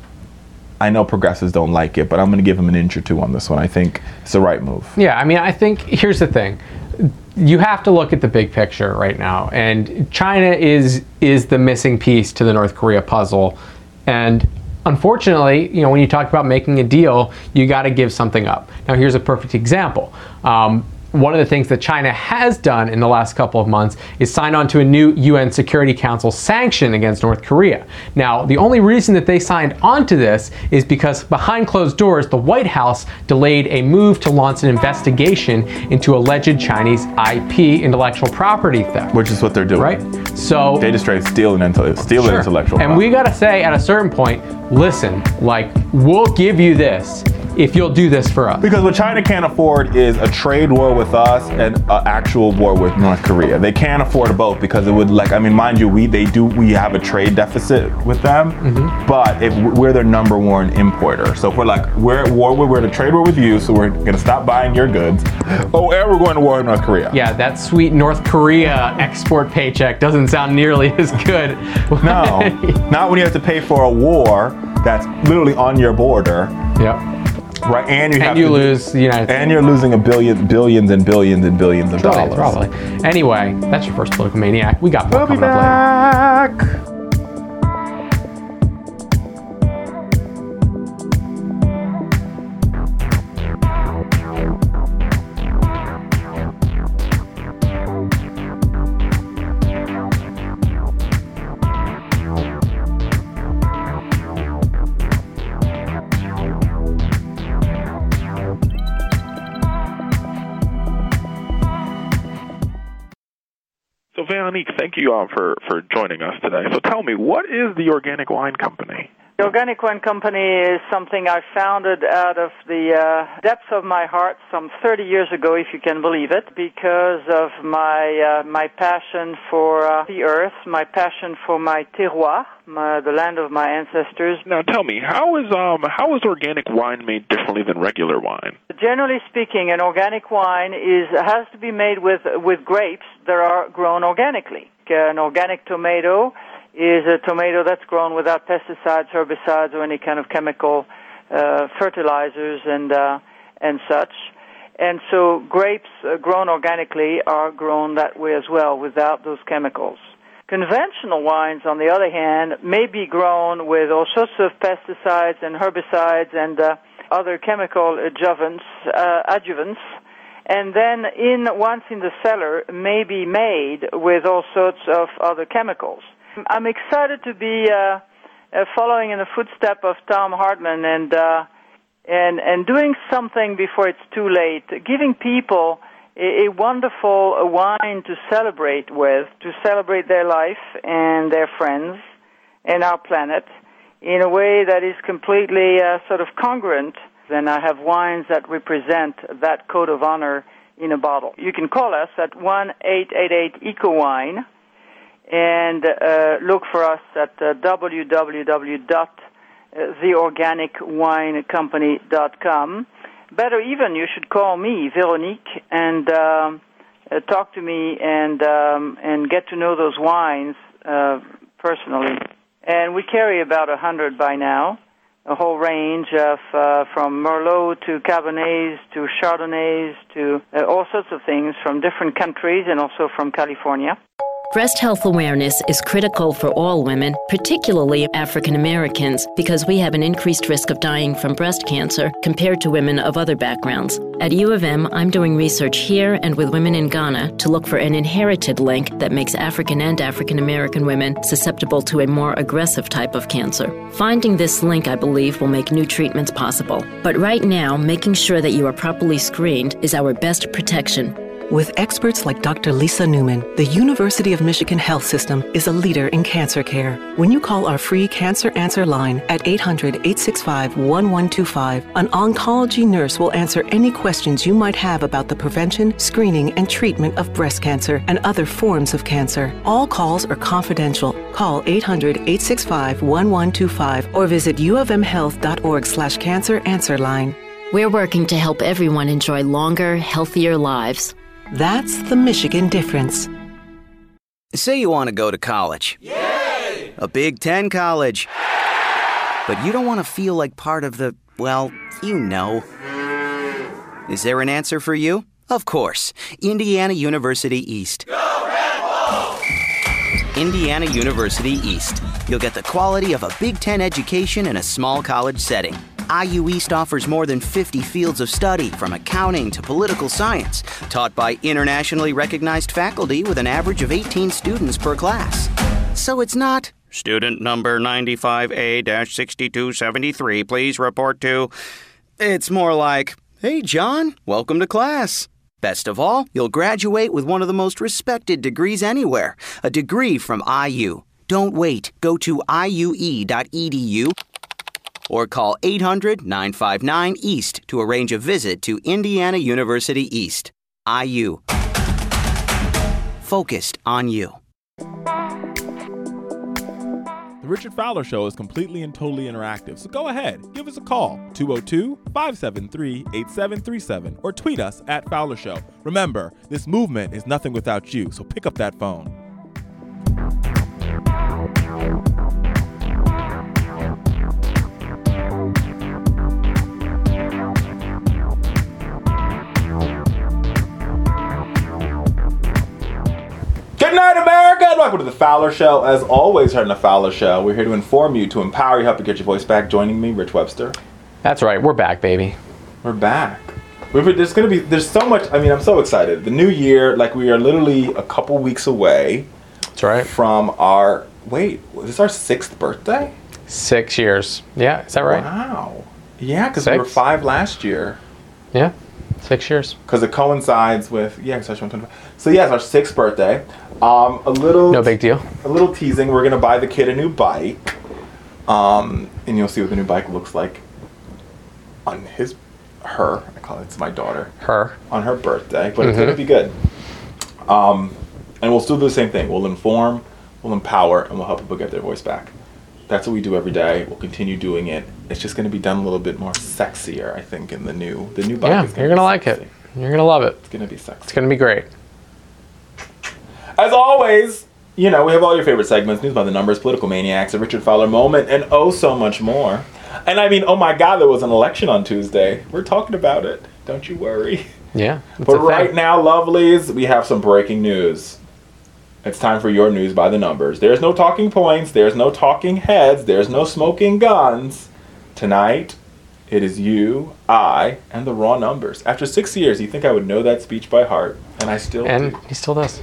[SPEAKER 1] I know progressives don't like it, but I'm going to give him an inch or two on this one. I think it's the right move.
[SPEAKER 3] Yeah, I mean, I think here's the thing. You have to look at the big picture right now, and China is is the missing piece to the North Korea puzzle. And unfortunately, you know, when you talk about making a deal, you got to give something up. Now, here's a perfect example. Um, one of the things that China has done in the last couple of months is sign on to a new U N Security Council sanction against North Korea. Now, the only reason that they signed on to this is because behind closed doors, the White House delayed a move to launch an investigation into alleged Chinese I P, intellectual property theft.
[SPEAKER 1] Which is what they're doing.
[SPEAKER 3] Right? So
[SPEAKER 1] they just straight stealing, intel- stealing
[SPEAKER 3] Sure.
[SPEAKER 1] intellectual
[SPEAKER 3] And
[SPEAKER 1] property.
[SPEAKER 3] we got to say at a certain point, listen, like, we'll give you this if you'll do this for us.
[SPEAKER 1] Because what China can't afford is a trade war with us and an actual war with North Korea. They can't afford both because it would, like, I mean, mind you, we they do we have a trade deficit with them,
[SPEAKER 3] Mm-hmm.
[SPEAKER 1] but if we're their number one importer, so if we're like we're at war, we're at a trade war with you, so we're gonna stop buying your goods. Oh, and we're going to war with North Korea.
[SPEAKER 3] Yeah, that sweet North Korea export paycheck doesn't sound nearly as good.
[SPEAKER 1] No, not when you have to pay for a war that's literally on your border.
[SPEAKER 3] Yep.
[SPEAKER 1] Right, and you
[SPEAKER 3] and
[SPEAKER 1] have
[SPEAKER 3] you
[SPEAKER 1] to
[SPEAKER 3] lose the United States.
[SPEAKER 1] And you're losing a billion, billions and billions and billions of
[SPEAKER 3] Trillions,
[SPEAKER 1] dollars.
[SPEAKER 3] probably. Anyway, that's your first Political Maniac. We got more
[SPEAKER 1] We'll be
[SPEAKER 3] coming up later.
[SPEAKER 1] back.
[SPEAKER 16] So, Veronique, thank you all for, for joining us today. So tell me, what is the Organic Wine Company?
[SPEAKER 17] The Organic Wine Company is something I founded out of the uh, depths of my heart some thirty years ago, if you can believe it, because of my uh, my passion for uh, the earth, my passion for my terroir, my, the land of my ancestors.
[SPEAKER 16] Now tell me, how is um how is organic wine made differently than regular wine?
[SPEAKER 17] Generally speaking, an organic wine is has to be made with with grapes that are grown organically. An organic tomato is a tomato that's grown without pesticides, herbicides, or any kind of chemical uh, fertilizers and uh, and such. And so grapes uh, grown organically are grown that way as well, without those chemicals. Conventional wines, on the other hand, may be grown with all sorts of pesticides and herbicides and uh, other chemical adjuvants, uh, adjuvants, and then in once in the cellar may be made with all sorts of other chemicals. I'm excited to be uh, uh, following in the footsteps of Thom Hartmann and uh, and and doing something before it's too late, giving people a, a wonderful wine to celebrate with, to celebrate their life and their friends and our planet in a way that is completely uh, sort of congruent. Then I have wines that represent that code of honor in a bottle. You can call us at one eight eight eight EcoWine. And uh, look for us at uh, w w w dot the organic wine company dot com. Better even, you should call me, Veronique, and um, uh, talk to me and um, and get to know those wines uh, personally. And we carry about a hundred by now, a whole range of uh, from Merlot to Cabernets to Chardonnays to uh, all sorts of things from different countries and also from California.
[SPEAKER 18] Breast health awareness is critical for all women, particularly African Americans, because we have an increased risk of dying from breast cancer compared to women of other backgrounds. At U of M, I'm doing research here and with women in Ghana to look for an inherited link that makes African and African American women susceptible to a more aggressive type of cancer. Finding this link, I believe, will make new treatments possible. But right now, making sure that you are properly screened is our best protection.
[SPEAKER 19] With experts like Doctor Lisa Newman, the University of Michigan Health System is a leader in cancer care. When you call our free Cancer Answer line at eight hundred, eight six five, one one two five, an oncology nurse will answer any questions you might have about the prevention, screening, and treatment of breast cancer and other forms of cancer. All calls are confidential. Call eight hundred, eight six five, one one two five or visit ufmhealth.org slash cancer answer line.
[SPEAKER 18] We're working to help everyone enjoy longer, healthier lives.
[SPEAKER 19] That's the Michigan difference.
[SPEAKER 20] Say you want to go to college.
[SPEAKER 21] Yay!
[SPEAKER 20] A Big Ten college. But you don't want to feel like part of the, well, you know. Is there an answer for you? Of course. Indiana University East.
[SPEAKER 21] Go Red Wolves!
[SPEAKER 20] Indiana University East. You'll get the quality of a Big Ten education in a small college setting. I U East offers more than fifty fields of study, from accounting to political science, taught by internationally recognized faculty with an average of eighteen students per class. So it's not, student number ninety-five A sixty-two seventy-three, please report to. It's more like, hey, John, welcome to class. Best of all, you'll graduate with one of the most respected degrees anywhere, a degree from I U. Don't wait. Go to I U E dot E D U. Or call eight hundred, nine five nine, EAST to arrange a visit to Indiana University East. I U. Focused on you.
[SPEAKER 1] The Richard Fowler Show is completely and totally interactive, so go ahead, give us a call, two oh two, five seven three, eight seven three seven, or tweet us at Fowler Show. Remember, this movement is nothing without you, so pick up that phone. Good night, America, and welcome to the Fowler Show. As always, here on the Fowler Show, we're here to inform you, to empower you, help you get your voice back. Joining me, Rich Webster.
[SPEAKER 3] That's right, we're back, baby.
[SPEAKER 1] We're back. We're, there's gonna be, there's so much. I mean, I'm so excited. The new year, like we are literally a couple weeks away.
[SPEAKER 3] That's right.
[SPEAKER 1] From our wait, is this our sixth birthday?
[SPEAKER 3] Six years. Yeah, is that right?
[SPEAKER 1] Wow. Yeah, because we were five last year.
[SPEAKER 3] Yeah, six years.
[SPEAKER 1] Because it coincides with yeah, because I was twenty-five. So yeah, it's our sixth birthday. Um, a little
[SPEAKER 3] no big deal.
[SPEAKER 1] A little teasing. We're gonna buy the kid a new bike, um, and you'll see what the new bike looks like on his, her. I call it. It's my daughter.
[SPEAKER 3] Her
[SPEAKER 1] on her birthday, but
[SPEAKER 3] mm-hmm.
[SPEAKER 1] it's gonna be good. Um, and we'll still do the same thing. We'll inform, we'll empower, and we'll help people get their voice back. That's what we do every day. We'll continue doing it. It's just gonna be done a little bit more sexier, I think, in the new the new bike.
[SPEAKER 3] Yeah,
[SPEAKER 1] is gonna
[SPEAKER 3] you're gonna like
[SPEAKER 1] sexy.
[SPEAKER 3] it. You're gonna love it.
[SPEAKER 1] It's gonna be sexy.
[SPEAKER 3] It's gonna be great.
[SPEAKER 1] As always, you know, we have all your favorite segments, News by the Numbers, Political Maniacs, a Richard Fowler Moment, and oh so much more. And I mean, oh my God, there was an election on Tuesday. We're talking about it. Don't you worry.
[SPEAKER 3] Yeah.
[SPEAKER 1] But right now, lovelies, we have some breaking news. It's time for your News by the Numbers. There's no talking points. There's no talking heads. There's no smoking guns. Tonight, it is you, I, and the raw numbers. After six years, you think I would know that speech by heart, and I still
[SPEAKER 3] and
[SPEAKER 1] do.
[SPEAKER 3] he still does.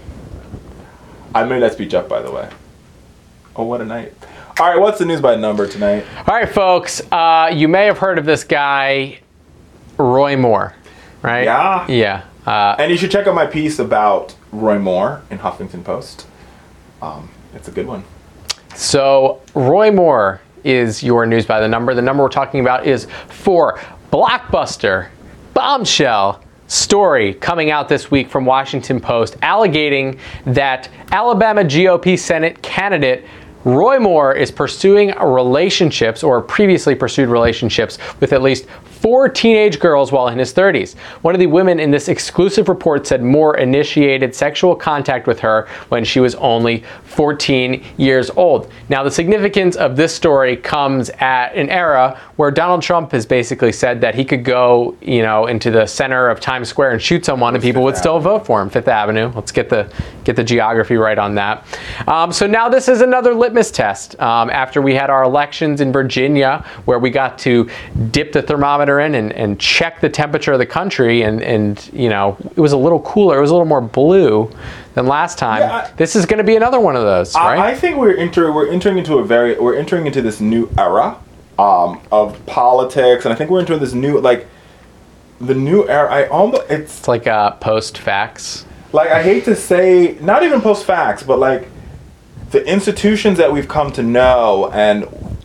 [SPEAKER 1] I made that speech up, by the way. Oh, what a night. All right, what's the news by number tonight?
[SPEAKER 3] All right, folks. Uh, you may have heard of this guy, Roy Moore, right?
[SPEAKER 1] Yeah.
[SPEAKER 3] Yeah. Uh,
[SPEAKER 1] and you should check out my piece about Roy Moore in Huffington Post. Um, it's a good one.
[SPEAKER 3] So, Roy Moore is your news by the number. The number we're talking about is for blockbuster, bombshell story coming out this week from Washington Post, alleging that Alabama G O P Senate candidate Roy Moore is pursuing relationships or previously pursued relationships with at least four teenage girls while in his thirties. One of the women in this exclusive report said Moore initiated sexual contact with her when she was only fourteen years old. Now, the significance of this story comes at an era where Donald Trump has basically said that he could go, you know, into the center of Times Square and shoot someone and people would still vote for him. Fifth Avenue. Let's get the get the geography right on that. Um, so now this is another litmus test. Um, after we had our elections in Virginia, where we got to dip the thermometer in and, and check the temperature of the country, and, and you know, it was a little cooler, it was a little more blue than last time. Yeah, I, this is going to be another one of those, right?
[SPEAKER 1] I, I think we're entering we're entering into a very we're entering into this new era um, of politics, and I think we're entering this new like the new era. I almost it's,
[SPEAKER 3] it's like uh, post facts.
[SPEAKER 1] Like, I hate to say, not even post facts, but like the institutions that we've come to know and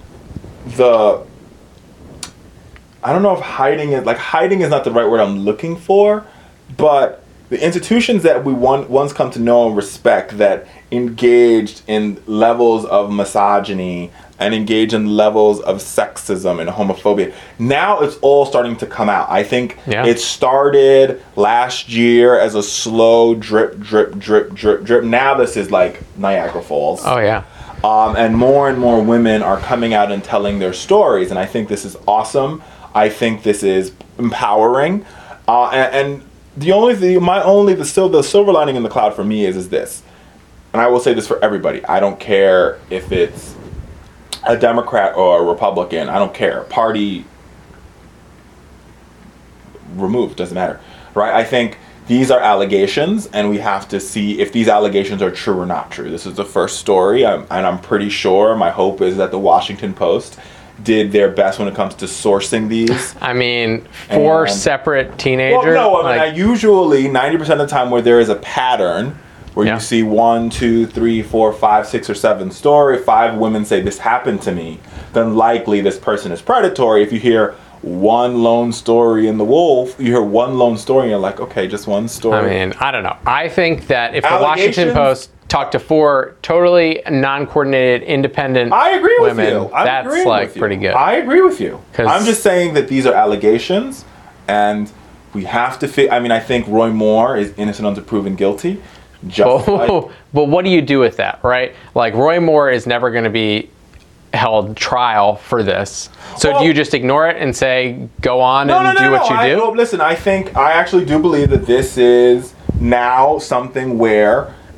[SPEAKER 1] the. I don't know if hiding is, like hiding is not the right word I'm looking for, but the institutions that we want, once come to know and respect that engaged in levels of misogyny and engaged in levels of sexism and homophobia, now it's all starting to come out. I think yeah. It started last year as a slow drip, drip, drip, drip, drip. Now this is like Niagara Falls.
[SPEAKER 3] Oh, yeah.
[SPEAKER 1] Um, and more and more women are coming out and telling their stories, and I think this is awesome. I think this is empowering, uh, and, and the only the my only the still the silver lining in the cloud for me is is this, and I will say this for everybody. I don't care if it's a Democrat or a Republican. I don't care. Party removed, doesn't matter, right? I think these are allegations, and we have to see if these allegations are true or not true. This is the first story, I'm, and I'm pretty sure. My hope is that the Washington Post did their best when it comes to sourcing these.
[SPEAKER 3] I mean, four and,
[SPEAKER 1] separate
[SPEAKER 3] teenagers?
[SPEAKER 1] Well, no, I mean, like, I usually, ninety percent of the time where there is a pattern, where yeah. you see one, two, three, four, five, six, or seven story, five women say, this happened to me, then likely this person is predatory. If you hear one lone story in the Wolf, you hear one lone story and you're like, okay, just one story.
[SPEAKER 3] I mean, I don't know. I think that if the Washington Post talked to four totally non-coordinated, independent
[SPEAKER 1] I agree with
[SPEAKER 3] women,
[SPEAKER 1] you. I'm
[SPEAKER 3] that's like pretty good.
[SPEAKER 1] I agree with you. I'm just saying that these are allegations, and we have to fit. I mean, I think Roy Moore is innocent until proven guilty. Just
[SPEAKER 3] oh,
[SPEAKER 1] like,
[SPEAKER 3] but what do you do with that, right? Like, Roy Moore is never going to be held trial for this. So well, do you just ignore it and say, go on
[SPEAKER 1] no,
[SPEAKER 3] and
[SPEAKER 1] no, no,
[SPEAKER 3] do
[SPEAKER 1] no,
[SPEAKER 3] what you
[SPEAKER 1] I,
[SPEAKER 3] do?
[SPEAKER 1] No, listen, I think, I actually do believe that this is now something where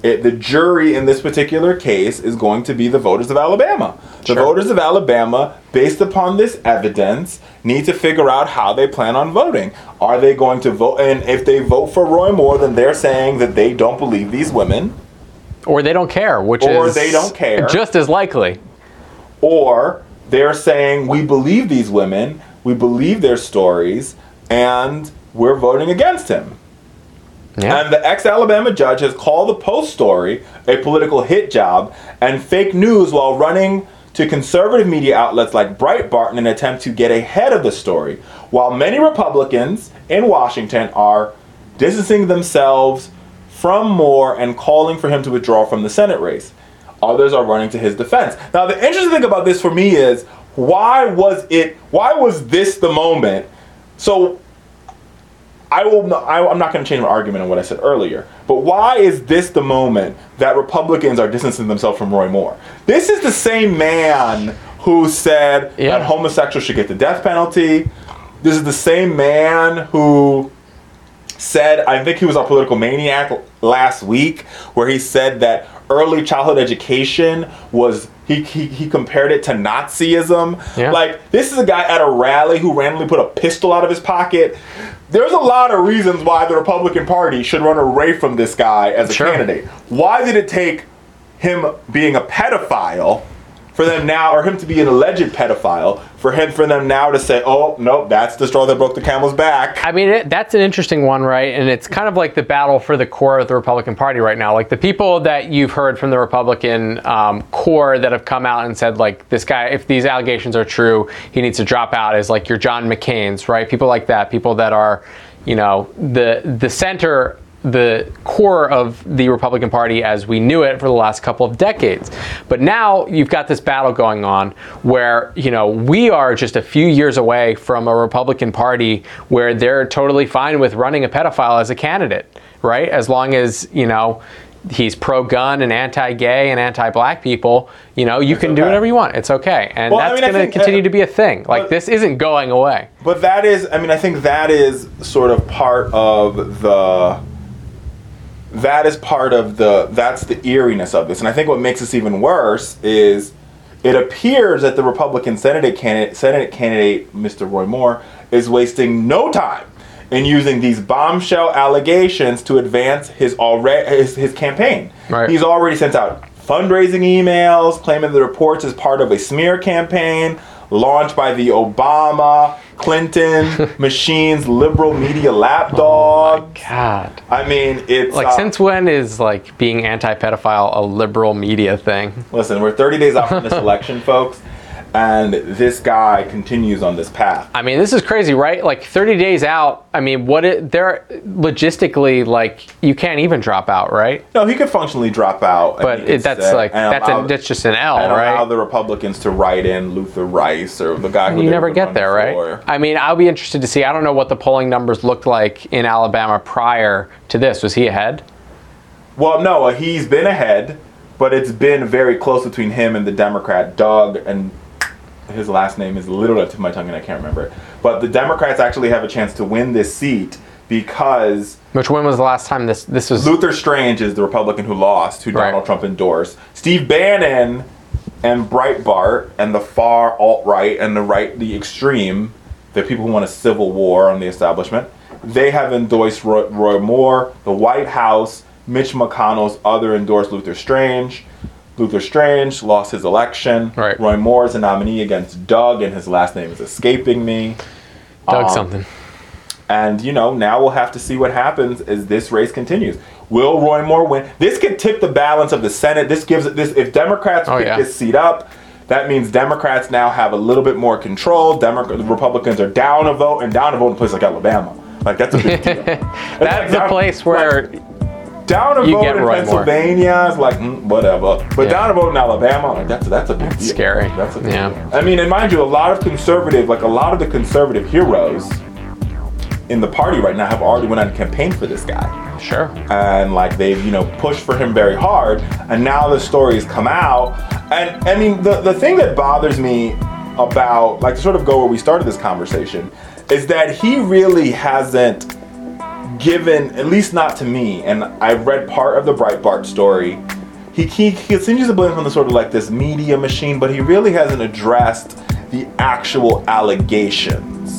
[SPEAKER 1] it, the jury in this particular case is going to be the voters of Alabama. The
[SPEAKER 3] Sure.
[SPEAKER 1] voters of Alabama, based upon this evidence, need to figure out how they plan on voting. Are they going to vote? And if they vote for Roy Moore, then they're saying that they don't believe these women.
[SPEAKER 3] Or they don't care, which
[SPEAKER 1] Or
[SPEAKER 3] is
[SPEAKER 1] they don't care.
[SPEAKER 3] just as likely.
[SPEAKER 1] Or they're saying, we believe these women, we believe their stories, and we're voting against him.
[SPEAKER 3] Yeah.
[SPEAKER 1] And the ex-Alabama judge has called the Post story a political hit job and fake news while running to conservative media outlets like Breitbart in an attempt to get ahead of the story, while many Republicans in Washington are distancing themselves from Moore and calling for him to withdraw from the Senate race. Others are running to his defense. Now, the interesting thing about this for me is, why was it, why was this the moment? So, I will not, I, I'm not going to change my argument on what I said earlier, but why is this the moment that Republicans are distancing themselves from Roy Moore? This is the same man who said
[SPEAKER 3] Yeah.
[SPEAKER 1] that homosexuals should get the death penalty. This is the same man who said, I think he was on Political Maniac last week, where he said that early childhood education was, he, he, he compared it to Nazism.
[SPEAKER 3] Yeah.
[SPEAKER 1] Like, this is a guy at a rally who randomly put a pistol out of his pocket. There's a lot of reasons why the Republican Party should run away from this guy as a
[SPEAKER 3] Sure.
[SPEAKER 1] candidate. Why did it take him being a pedophile for them now, or him to be an alleged pedophile, for him for them now to say, oh, nope, that's the straw that broke the camel's back?
[SPEAKER 3] I mean, it, that's an interesting one, right? And it's kind of like the battle for the core of the Republican Party right now. Like the people that you've heard from the Republican um, core that have come out and said, like, this guy, if these allegations are true, he needs to drop out, is like your John McCain's, right? People like that, people that are, you know, the the center, the core of the Republican Party as we knew it for the last couple of decades. But now you've got this battle going on where, you know, we are just a few years away from a Republican Party where they're totally fine with running a pedophile as a candidate, right? As long as, you know, he's pro-gun and anti-gay and anti-black people, you know, you
[SPEAKER 1] It's
[SPEAKER 3] can do
[SPEAKER 1] okay.
[SPEAKER 3] whatever you want. It's okay. And
[SPEAKER 1] Well, I
[SPEAKER 3] that's
[SPEAKER 1] mean, I
[SPEAKER 3] going to
[SPEAKER 1] think,
[SPEAKER 3] continue
[SPEAKER 1] uh,
[SPEAKER 3] to be a thing. Like,
[SPEAKER 1] but-
[SPEAKER 3] this isn't going away.
[SPEAKER 1] But that is, I mean, I think that is sort of part of the, that is part of the, that's the eeriness of this. And I think what makes this even worse is it appears that the Republican Senate candidate, Senate candidate, Mister Roy Moore, is wasting no time in using these bombshell allegations to advance his already his, his campaign.
[SPEAKER 3] Right.
[SPEAKER 1] He's already sent out fundraising emails claiming the reports is part of a smear campaign launched by the Obama, Clinton, machines, liberal media lapdog.
[SPEAKER 3] Oh my God.
[SPEAKER 1] I mean, it's
[SPEAKER 3] Like,
[SPEAKER 1] uh,
[SPEAKER 3] since when is, like, being anti-pedophile a liberal media thing?
[SPEAKER 1] listen, we're thirty days out from this election, folks, and this guy continues on this path.
[SPEAKER 3] I mean, this is crazy, right? Like, thirty days out, I mean, what it, they're logistically, like, you can't even drop out, right?
[SPEAKER 1] No, he could functionally drop out. and
[SPEAKER 3] But
[SPEAKER 1] he could
[SPEAKER 3] it, that's
[SPEAKER 1] sit
[SPEAKER 3] like,
[SPEAKER 1] and
[SPEAKER 3] that's,
[SPEAKER 1] allow-
[SPEAKER 3] a, that's just an L,
[SPEAKER 1] and allow
[SPEAKER 3] right?
[SPEAKER 1] the Republicans to write in Luther Rice or the guy who
[SPEAKER 3] You
[SPEAKER 1] they
[SPEAKER 3] never
[SPEAKER 1] would
[SPEAKER 3] get
[SPEAKER 1] run
[SPEAKER 3] there, right?
[SPEAKER 1] for.
[SPEAKER 3] I mean, I'll be interested to see. I don't know what the polling numbers looked like in Alabama prior to this. Was he ahead?
[SPEAKER 1] Well, no, he's been ahead, but it's been very close between him and the Democrat, Doug, and his last name is literally at the tip of my tongue and I can't remember it. But the Democrats actually have a chance to win this seat because
[SPEAKER 3] Which when was the last time this this was?
[SPEAKER 1] Luther Strange is the Republican who lost, who
[SPEAKER 3] Right.
[SPEAKER 1] Donald Trump endorsed. Steve Bannon and Breitbart and the far alt-right and the right, the extreme, the people who want a civil war on the establishment, they have endorsed Roy, Roy Moore. The White House, Mitch McConnell's other endorsed Luther Strange. Luther Strange lost his election.
[SPEAKER 3] Right.
[SPEAKER 1] Roy Moore is a nominee against Doug, and his last name is escaping me.
[SPEAKER 3] Doug
[SPEAKER 1] Um,
[SPEAKER 3] something.
[SPEAKER 1] And, you know, now we'll have to see what happens as this race continues. Will Roy Moore win? This could tip the balance of the Senate. This gives it this. If Democrats
[SPEAKER 3] Oh,
[SPEAKER 1] pick
[SPEAKER 3] yeah.
[SPEAKER 1] this seat up, that means Democrats now have a little bit more control. Democrat, the Republicans are down a vote and down a vote in a place like Alabama. Like, that's a big deal.
[SPEAKER 3] That's the place where
[SPEAKER 1] down a
[SPEAKER 3] you
[SPEAKER 1] vote
[SPEAKER 3] get
[SPEAKER 1] in
[SPEAKER 3] Roy Moore.
[SPEAKER 1] Pennsylvania is like mm, whatever, but
[SPEAKER 3] Yeah.
[SPEAKER 1] down a vote in Alabama, like that's that's a big deal.
[SPEAKER 3] scary.
[SPEAKER 1] That's a big
[SPEAKER 3] Yeah.
[SPEAKER 1] deal. I mean, and mind you, a lot of conservative, like a lot of the conservative heroes in the party right now have already went on a campaign for this guy.
[SPEAKER 3] Sure.
[SPEAKER 1] And like they've, you know, pushed for him very hard, and now the stories come out. And I mean, the the thing that bothers me about, like, to sort of go where we started this conversation, is that he really hasn't given, at least not to me, and I read part of the Breitbart story, he, he, he continues to blame him on the sort of like this media machine, but he really hasn't addressed the actual allegations.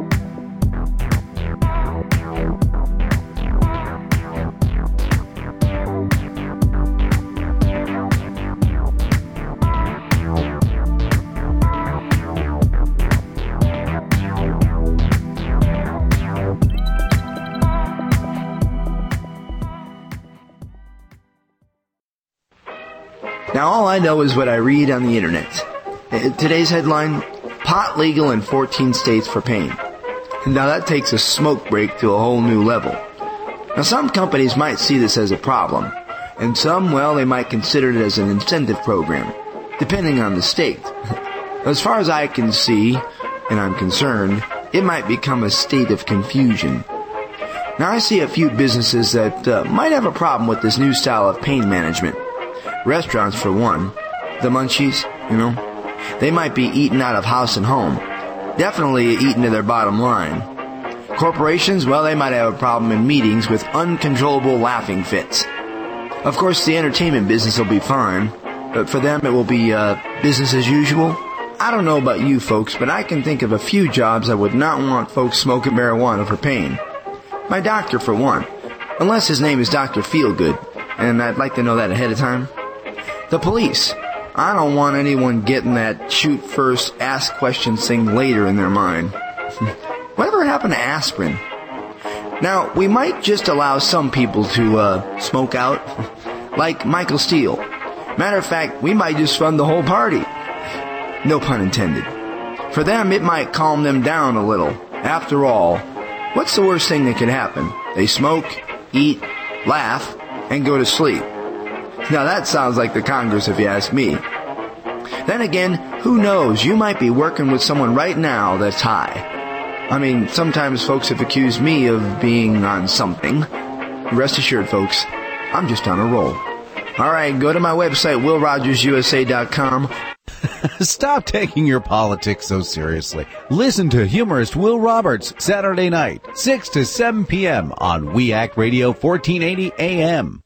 [SPEAKER 2] Now, all I know is what I read on the internet. Today's headline, pot legal in fourteen states for pain. Now that takes a smoke break to a whole new level. Now, some companies might see this as a problem, and some, well, they might consider it as an incentive program, depending on the state. As far as I can see, and I'm concerned, it might become a state of confusion. Now, I see a few businesses that uh, might have a problem with this new style of pain management. Restaurants, for one. The munchies, you know. They might be eaten out of house and home. Definitely eaten to their bottom line. Corporations, well, they might have a problem in meetings with uncontrollable laughing fits. Of course, the entertainment business will be fine. But for them, it will be uh, business as usual. I don't know about you folks, but I can think of a few jobs I would not want folks smoking marijuana for pain. My doctor, for one. Unless his name is Doctor Feelgood, and I'd like to know that ahead of time. The police. I don't want anyone getting that shoot first, ask questions thing later in their mind. Whatever happened to aspirin? Now, we might just allow some people to uh, smoke out, like Michael Steele. Matter of fact, we might just fund the whole party. No pun intended. For them, it might calm them down a little. After all, what's the worst thing that could happen? They smoke, eat, laugh, and go to sleep. Now that sounds like the Congress if you ask me. Then again, who knows, you might be working with someone right now that's high. I mean, sometimes folks have accused me of being on something. Rest assured, folks, I'm just on a roll. Alright, go to my website, will rogers u s a dot com.
[SPEAKER 22] Stop taking your politics so seriously. Listen to humorist Will Roberts Saturday night, six to seven p.m. on We Act Radio fourteen eighty A M.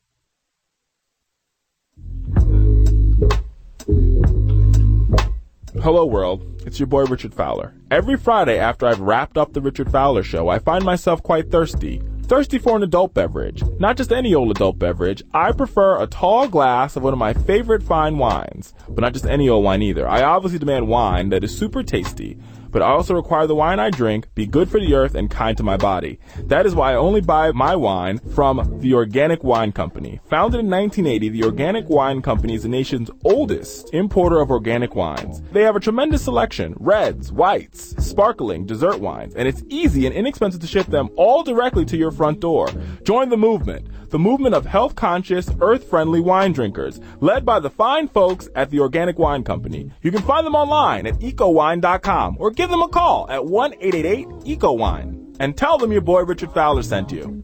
[SPEAKER 1] Hello world, it's your boy Richard Fowler. Every Friday after I've wrapped up the Richard Fowler Show, I find myself quite thirsty. Thirsty for an adult beverage. Not just any old adult beverage. I prefer a tall glass of one of my favorite fine wines. But not just any old wine either. I obviously demand wine that is super tasty. But I also require the wine I drink be good for the earth and kind to my body. That is why I only buy my wine from the Organic Wine Company. Founded in nineteen eighty, the Organic Wine Company is the nation's oldest importer of organic wines. They have a tremendous selection, reds, whites, sparkling, dessert wines, and it's easy and inexpensive to ship them all directly to your front door. Join the movement. The movement of health-conscious, earth-friendly wine drinkers, led by the fine folks at the Organic Wine Company. You can find them online at eco wine dot com or give them a call at one eight eight eight E C O wine and tell them your boy Richard Fowler sent you.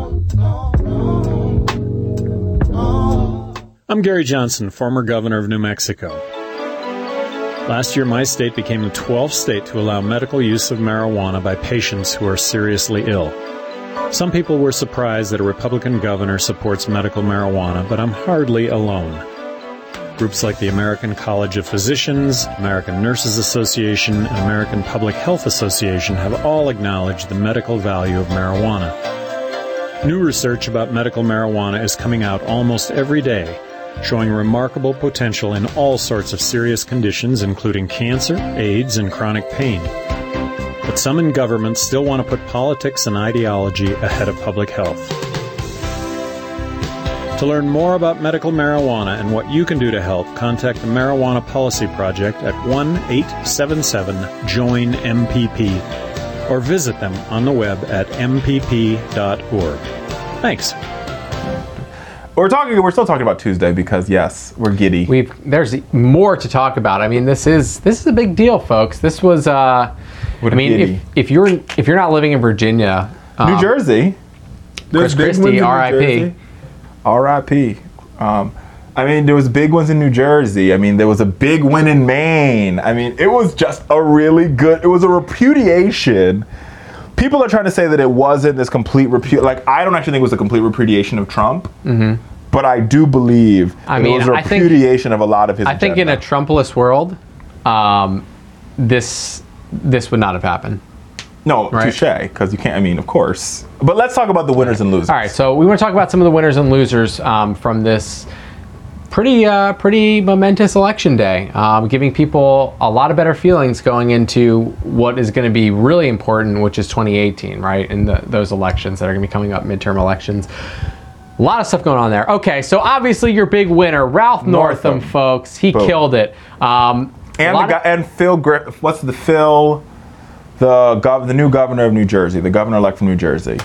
[SPEAKER 23] I'm Gary Johnson, former governor of New Mexico. Last year, my state became the twelfth state to allow medical use of marijuana by patients who are seriously ill. Some people were surprised that a Republican governor supports medical marijuana, but I'm hardly alone. Groups like the American College of Physicians, American Nurses Association, and American Public Health Association have all acknowledged the medical value of marijuana. New research about medical marijuana is coming out almost every day, showing remarkable potential in all sorts of serious conditions, including cancer, AIDS, and chronic pain. But some in government still want to put politics and ideology ahead of public health. To learn more about medical marijuana and what you can do to help, contact the Marijuana Policy Project at one eight seven seven join M P P or visit them on the web at m p p dot org. Thanks.
[SPEAKER 1] We're talking. We're still talking about Tuesday because yes, we're giddy.
[SPEAKER 3] We've there's more to talk about. I mean, this is this is a big deal, folks. This was. Uh, I mean, if, if you're if you're not living in Virginia, um,
[SPEAKER 1] New Jersey,
[SPEAKER 3] Chris Christie, R I P
[SPEAKER 1] R I P Um, I mean, there was big ones in New Jersey. I mean, there was a big win in Maine. I mean, it was just a really good. It was a repudiation. people are trying to say that it wasn't this complete repu- like I don't actually think it was a complete repudiation of Trump.
[SPEAKER 3] Mm-hmm.
[SPEAKER 1] But I do believe
[SPEAKER 3] I
[SPEAKER 1] it
[SPEAKER 3] mean,
[SPEAKER 1] was a
[SPEAKER 3] I think-
[SPEAKER 1] repudiation of a lot of his
[SPEAKER 3] I think in
[SPEAKER 1] agenda.
[SPEAKER 3] a Trumpalist world, um, this this would not have happened.
[SPEAKER 1] No,
[SPEAKER 3] Right.
[SPEAKER 1] touche, because you can't, I mean, of course. But let's talk about the winners and losers.
[SPEAKER 3] All right, so we want to talk about some of the winners and losers um, from this pretty uh, pretty momentous election day, um, giving people a lot of better feelings going into what is going to be really important, which is twenty eighteen, right? And the, those elections that are going to be coming up, midterm elections. A lot of stuff going on there. Okay, so obviously your big winner, Ralph Northam,
[SPEAKER 1] Northam.
[SPEAKER 3] folks. He
[SPEAKER 1] Boom.
[SPEAKER 3] killed it. Um, a
[SPEAKER 1] And the
[SPEAKER 3] lot
[SPEAKER 1] guy,
[SPEAKER 3] of-
[SPEAKER 1] and Phil, Gri- what's the Phil, the gov, the new governor of New Jersey, the governor-elect from New Jersey.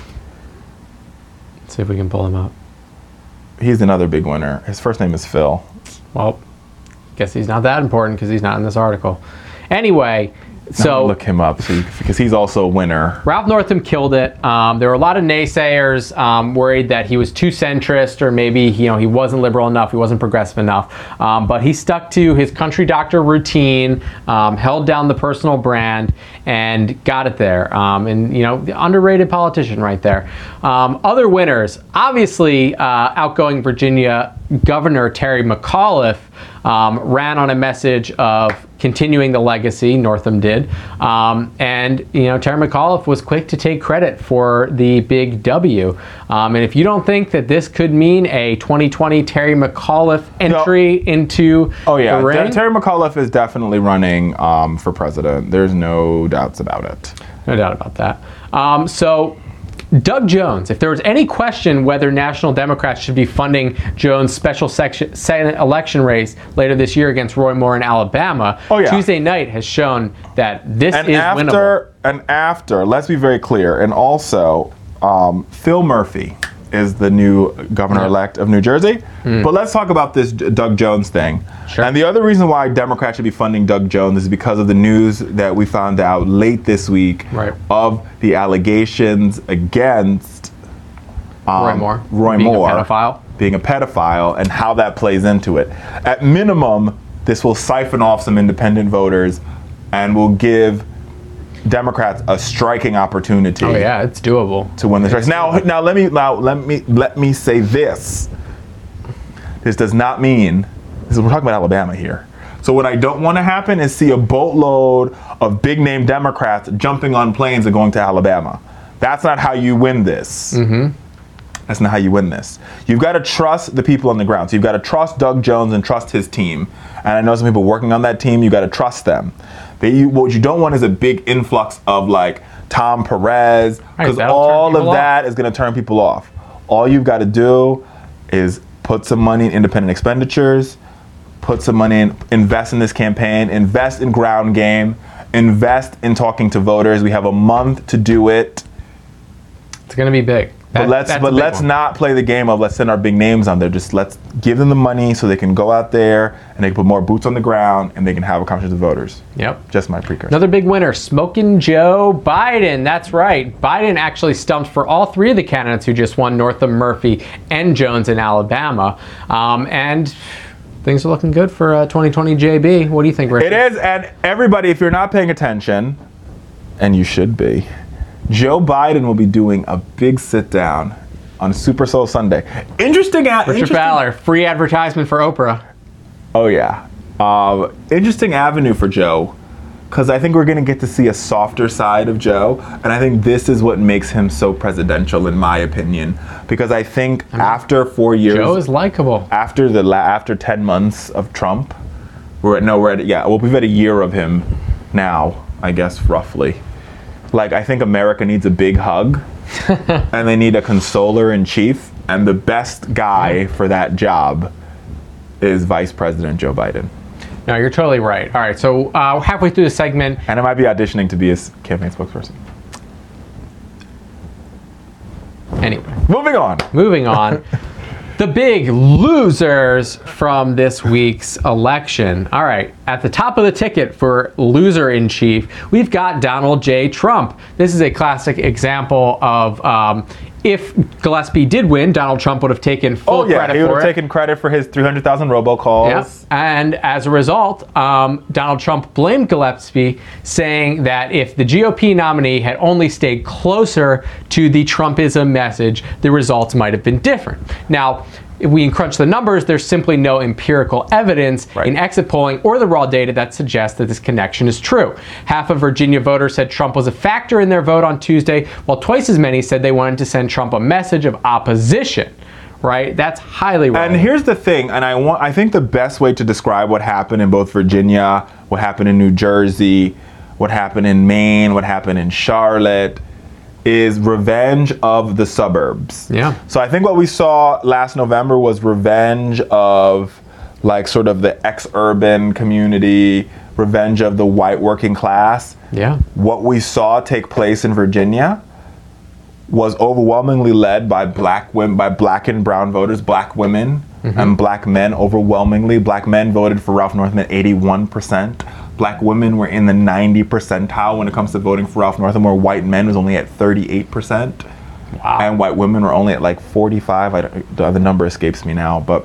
[SPEAKER 3] Let's see if we can pull him up.
[SPEAKER 1] He's another big winner. His first name is Phil.
[SPEAKER 3] Well, guess he's not that important because he's not in this article. Anyway,
[SPEAKER 1] I'm
[SPEAKER 3] so
[SPEAKER 1] gonna look him up so you, because he's also a winner.
[SPEAKER 3] Ralph Northam killed it. Um, there were a lot of naysayers um, worried that he was too centrist, or maybe you know he wasn't liberal enough, he wasn't progressive enough. Um, but he stuck to his country doctor routine, um, held down the personal brand, and got it there. Um, and you know, the underrated politician right there. Um, other winners, obviously, uh, outgoing Virginia Governor Terry McAuliffe um, ran on a message of continuing the legacy. Northam did, um, and you know Terry McAuliffe was quick to take credit for the big W. Um, and if you don't think that this could mean a twenty twenty Terry McAuliffe entry no. into
[SPEAKER 1] oh yeah,
[SPEAKER 3] the ring,
[SPEAKER 1] Terry McAuliffe is definitely running um, for president. There's no doubts about it.
[SPEAKER 3] No doubt about that. Um, so. Doug Jones, if there was any question whether National Democrats should be funding Jones' special section, Senate election race later this year against Roy Moore in Alabama,
[SPEAKER 1] oh, yeah.
[SPEAKER 3] Tuesday night has shown that this
[SPEAKER 1] and
[SPEAKER 3] is
[SPEAKER 1] after,
[SPEAKER 3] winnable.
[SPEAKER 1] And after, let's be very clear, and also um, Phil Murphy is the new governor-elect of New Jersey. Mm. But let's talk about this Doug Jones thing.
[SPEAKER 3] Sure.
[SPEAKER 1] And the other reason why Democrats should be funding Doug Jones is because of the news that we found out late this week
[SPEAKER 3] right.
[SPEAKER 1] of the allegations against um,
[SPEAKER 3] Roy Moore,
[SPEAKER 1] Roy
[SPEAKER 3] being
[SPEAKER 1] Moore
[SPEAKER 3] a pedophile.
[SPEAKER 1] being a pedophile and how that plays into it. At minimum, this will siphon off some independent voters and will give Democrats a striking opportunity.
[SPEAKER 3] Oh yeah, it's doable
[SPEAKER 1] to win this race. Now, now let me now let me let me say this. This does not mean this is, we're talking about Alabama here. So what I don't want to happen is see a boatload of big name Democrats jumping on planes and going to Alabama. That's not how you win this.
[SPEAKER 3] Mm-hmm.
[SPEAKER 1] That's not how you win this. You've got to trust the people on the ground. So you've got to trust Doug Jones and trust his team. And I know some people working on that team. You've got to trust them. They, you, what you don't want is a big influx of like Tom Perez, because
[SPEAKER 3] right,
[SPEAKER 1] all of that is going to turn people off. All you've got to do is put some money in independent expenditures, put some money in, invest in this campaign, invest in ground game, invest in talking to voters. We have a month to do it.
[SPEAKER 3] It's going to be big. That,
[SPEAKER 1] but let's but let's one. not play the game of let's send our big names on there. Just let's give them the money so they can go out there and they can put more boots on the ground and they can have a conversation with voters.
[SPEAKER 3] Yep.
[SPEAKER 1] Just my precursor.
[SPEAKER 3] Another big winner, Smokin' Joe Biden. That's right. Biden actually stumped for all three of the candidates who just won, Northam, Murphy, and Jones in Alabama. Um, and things are looking good for uh, twenty twenty J B. What do you think, Rick?
[SPEAKER 1] It is, and everybody, if you're not paying attention, and you should be, Joe Biden will be doing a big sit down on Super Soul Sunday. Interesting.
[SPEAKER 3] Richard
[SPEAKER 1] interesting,
[SPEAKER 3] Fowler, free advertisement for Oprah.
[SPEAKER 1] Oh yeah, uh, interesting avenue for Joe, because I think we're going to get to see a softer side of Joe, and I think this is what makes him so presidential, in my opinion. Because I think I mean, after four years,
[SPEAKER 3] Joe is likable.
[SPEAKER 1] After the la- after ten months of Trump, we're at no, we're at yeah. Well, we've had a year of him now, I guess roughly. Like, I think America needs a big hug, and they need a consoler in chief, and the best guy for that job is Vice President Joe Biden.
[SPEAKER 3] No, you're totally right. All right, so uh, halfway through the segment.
[SPEAKER 1] And I might be auditioning to be his campaign spokesperson.
[SPEAKER 3] Anyway.
[SPEAKER 1] Moving on.
[SPEAKER 3] Moving on. The big losers from this week's election. All right, at the top of the ticket for loser in chief, we've got Donald J. Trump. This is a classic example of um, if Gillespie did win, Donald Trump would have taken full
[SPEAKER 1] oh, yeah,
[SPEAKER 3] credit
[SPEAKER 1] he would
[SPEAKER 3] for
[SPEAKER 1] have
[SPEAKER 3] it.
[SPEAKER 1] taken credit for his three hundred thousand robocalls.
[SPEAKER 3] Yeah. And as a result, um, Donald Trump blamed Gillespie, saying that if the G O P nominee had only stayed closer to the Trumpism message, the results might have been different. Now, if we crunch the numbers, there's simply no empirical evidence right. in exit polling or the raw data that suggests that this connection is true. Half of Virginia voters said Trump was a factor in their vote on Tuesday, while twice as many said they wanted to send Trump a message of opposition. Right? That's highly relevant.
[SPEAKER 1] And here's the thing, and I want I think the best way to describe what happened in both Virginia, what happened in New Jersey, what happened in Maine, what happened in Charlotte, is revenge of the suburbs.
[SPEAKER 3] Yeah.
[SPEAKER 1] So I think what we saw last November was revenge of like sort of the ex-urban community, revenge of the white working class.
[SPEAKER 3] Yeah.
[SPEAKER 1] What we saw take place in Virginia was overwhelmingly led by black women, by black and brown voters, black women mm-hmm. and black men overwhelmingly. Black men voted for Ralph Northam at eighty-one percent. Black women were in the ninety percentile when it comes to voting for Ralph Northam, where white men was only at thirty-eight percent.
[SPEAKER 3] Wow.
[SPEAKER 1] And white women were only at like forty-five. I don't, the other number escapes me now, but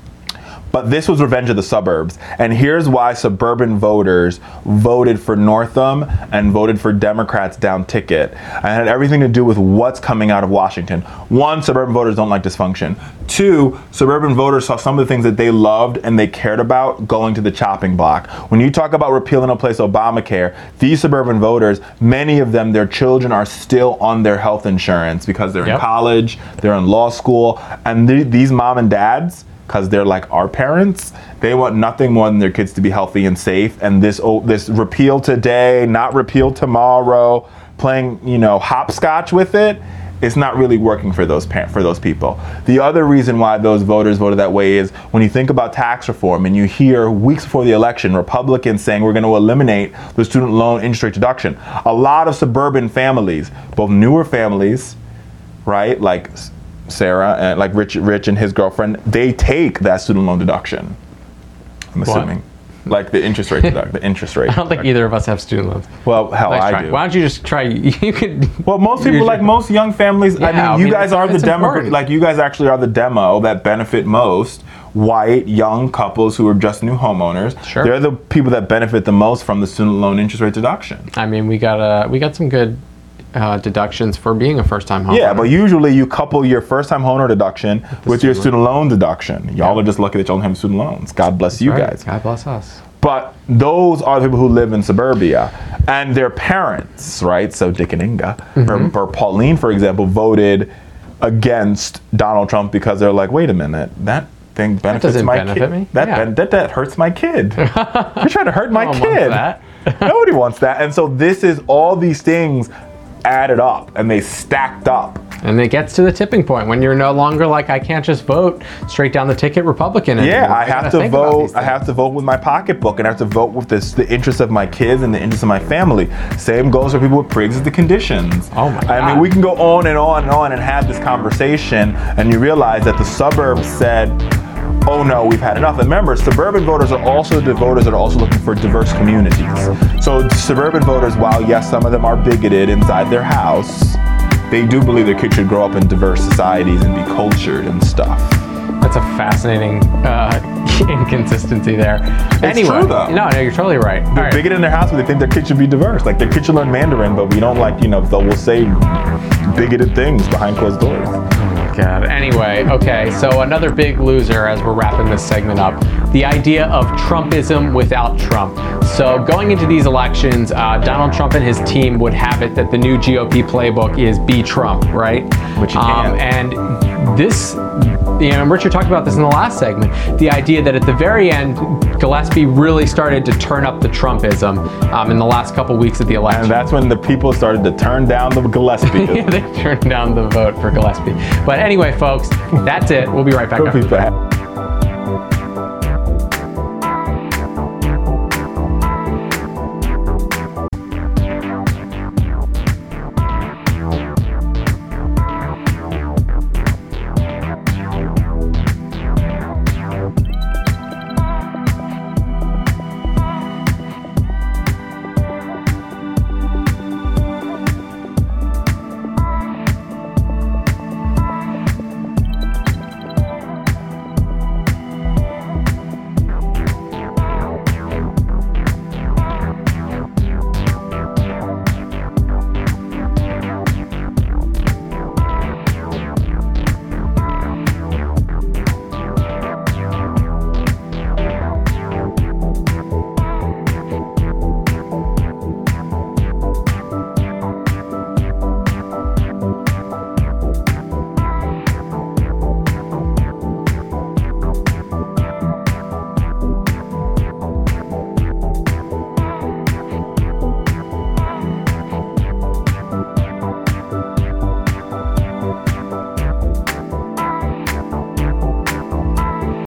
[SPEAKER 1] But this was revenge of the suburbs. And here's why suburban voters voted for Northam and voted for Democrats down ticket. And it had everything to do with what's coming out of Washington. One, suburban voters don't like dysfunction. Two, suburban voters saw some of the things that they loved and they cared about going to the chopping block. When you talk about repeal and replace Obamacare, these suburban voters, many of them, their children are still on their health insurance because they're yep. in college, they're in law school, and th- these mom and dads, because they're like our parents, they want nothing more than their kids to be healthy and safe. And this oh, this repeal today, not repeal tomorrow, playing, you know, hopscotch with it, it's not really working for those par- for those people. The other reason why those voters voted that way is when you think about tax reform and you hear weeks before the election, Republicans saying we're going to eliminate the student loan interest rate deduction. A lot of suburban families, both newer families, right, like Sarah and like Rich, Rich and his girlfriend, they take that student loan deduction. I'm assuming, what? Like the interest rate deduct, the interest rate.
[SPEAKER 3] I don't think
[SPEAKER 1] deduction.
[SPEAKER 3] either of us have student loans.
[SPEAKER 1] Well, hell,
[SPEAKER 3] Let's
[SPEAKER 1] I
[SPEAKER 3] try.
[SPEAKER 1] do.
[SPEAKER 3] Why don't you just try? You could.
[SPEAKER 1] Well, most people, like most young families.
[SPEAKER 3] Yeah,
[SPEAKER 1] I mean,
[SPEAKER 3] I
[SPEAKER 1] you
[SPEAKER 3] mean,
[SPEAKER 1] guys are the demo.
[SPEAKER 3] important.
[SPEAKER 1] Like you guys actually are the demo that benefit most. White young couples who are just new homeowners.
[SPEAKER 3] Sure.
[SPEAKER 1] They're the people that benefit the most from the student loan interest rate deduction.
[SPEAKER 3] I mean, we got uh, we got some good. Uh, deductions for being a first-time homeowner.
[SPEAKER 1] Yeah, but usually you couple your first-time homeowner deduction with, with your student loan deduction. Y'all yeah. are just lucky that y'all don't have student loans. God bless That's you
[SPEAKER 3] right.
[SPEAKER 1] guys.
[SPEAKER 3] God bless us.
[SPEAKER 1] But those are the people who live in suburbia. And their parents, right? So Dick and Inga, mm-hmm. or, or Pauline, for example, voted against Donald Trump because they're like, wait a minute, that thing benefits
[SPEAKER 3] that
[SPEAKER 1] my
[SPEAKER 3] benefit
[SPEAKER 1] kid.
[SPEAKER 3] Me?
[SPEAKER 1] That,
[SPEAKER 3] yeah.
[SPEAKER 1] ben- that that hurts my kid. You're trying to hurt my
[SPEAKER 3] no one
[SPEAKER 1] kid.
[SPEAKER 3] Wants that.
[SPEAKER 1] Nobody wants that. And so this is all these things added up and they stacked up.
[SPEAKER 3] And it gets to the tipping point when you're no longer like, I can't just vote straight down the ticket Republican anymore.
[SPEAKER 1] Yeah, I have to vote. I have to vote with my pocketbook, and I have to vote with this, the interests of my kids and the interests of my family. Same goes for people with pre-existing conditions.
[SPEAKER 3] Oh my God.
[SPEAKER 1] I mean, we can go on and on and on and have this conversation, and you realize that the suburbs said, oh no, we've had enough. And remember, suburban voters are also the voters that are also looking for diverse communities. So suburban voters, while yes, some of them are bigoted inside their house, they do believe their kids should grow up in diverse societies and be cultured and stuff.
[SPEAKER 3] That's a fascinating uh, inconsistency there.
[SPEAKER 1] It's
[SPEAKER 3] anyway,
[SPEAKER 1] true though.
[SPEAKER 3] No, no, you're totally right.
[SPEAKER 1] They're
[SPEAKER 3] right.
[SPEAKER 1] bigoted in their house, but they think their kids should be diverse. Like their kids should learn Mandarin, but we don't like, you know, they'll we'll say bigoted things behind closed doors.
[SPEAKER 3] God. Anyway, okay, so another big loser as we're wrapping this segment up, the idea of Trumpism without Trump. So going into these elections, uh, Donald Trump and his team would have it that the new G O P playbook is be Trump, right?
[SPEAKER 1] Which you
[SPEAKER 3] um,
[SPEAKER 1] can.
[SPEAKER 3] And this, you know, and Richard talked about this in the last segment, the idea that at the very end, Gillespie really started to turn up the Trumpism um, in the last couple weeks of the election.
[SPEAKER 1] And that's when the people started to turn down the Gillespie.
[SPEAKER 3] Yeah, they turned down the vote for Gillespie. But anyway, folks, that's it. We'll be right back.
[SPEAKER 1] We'll be back.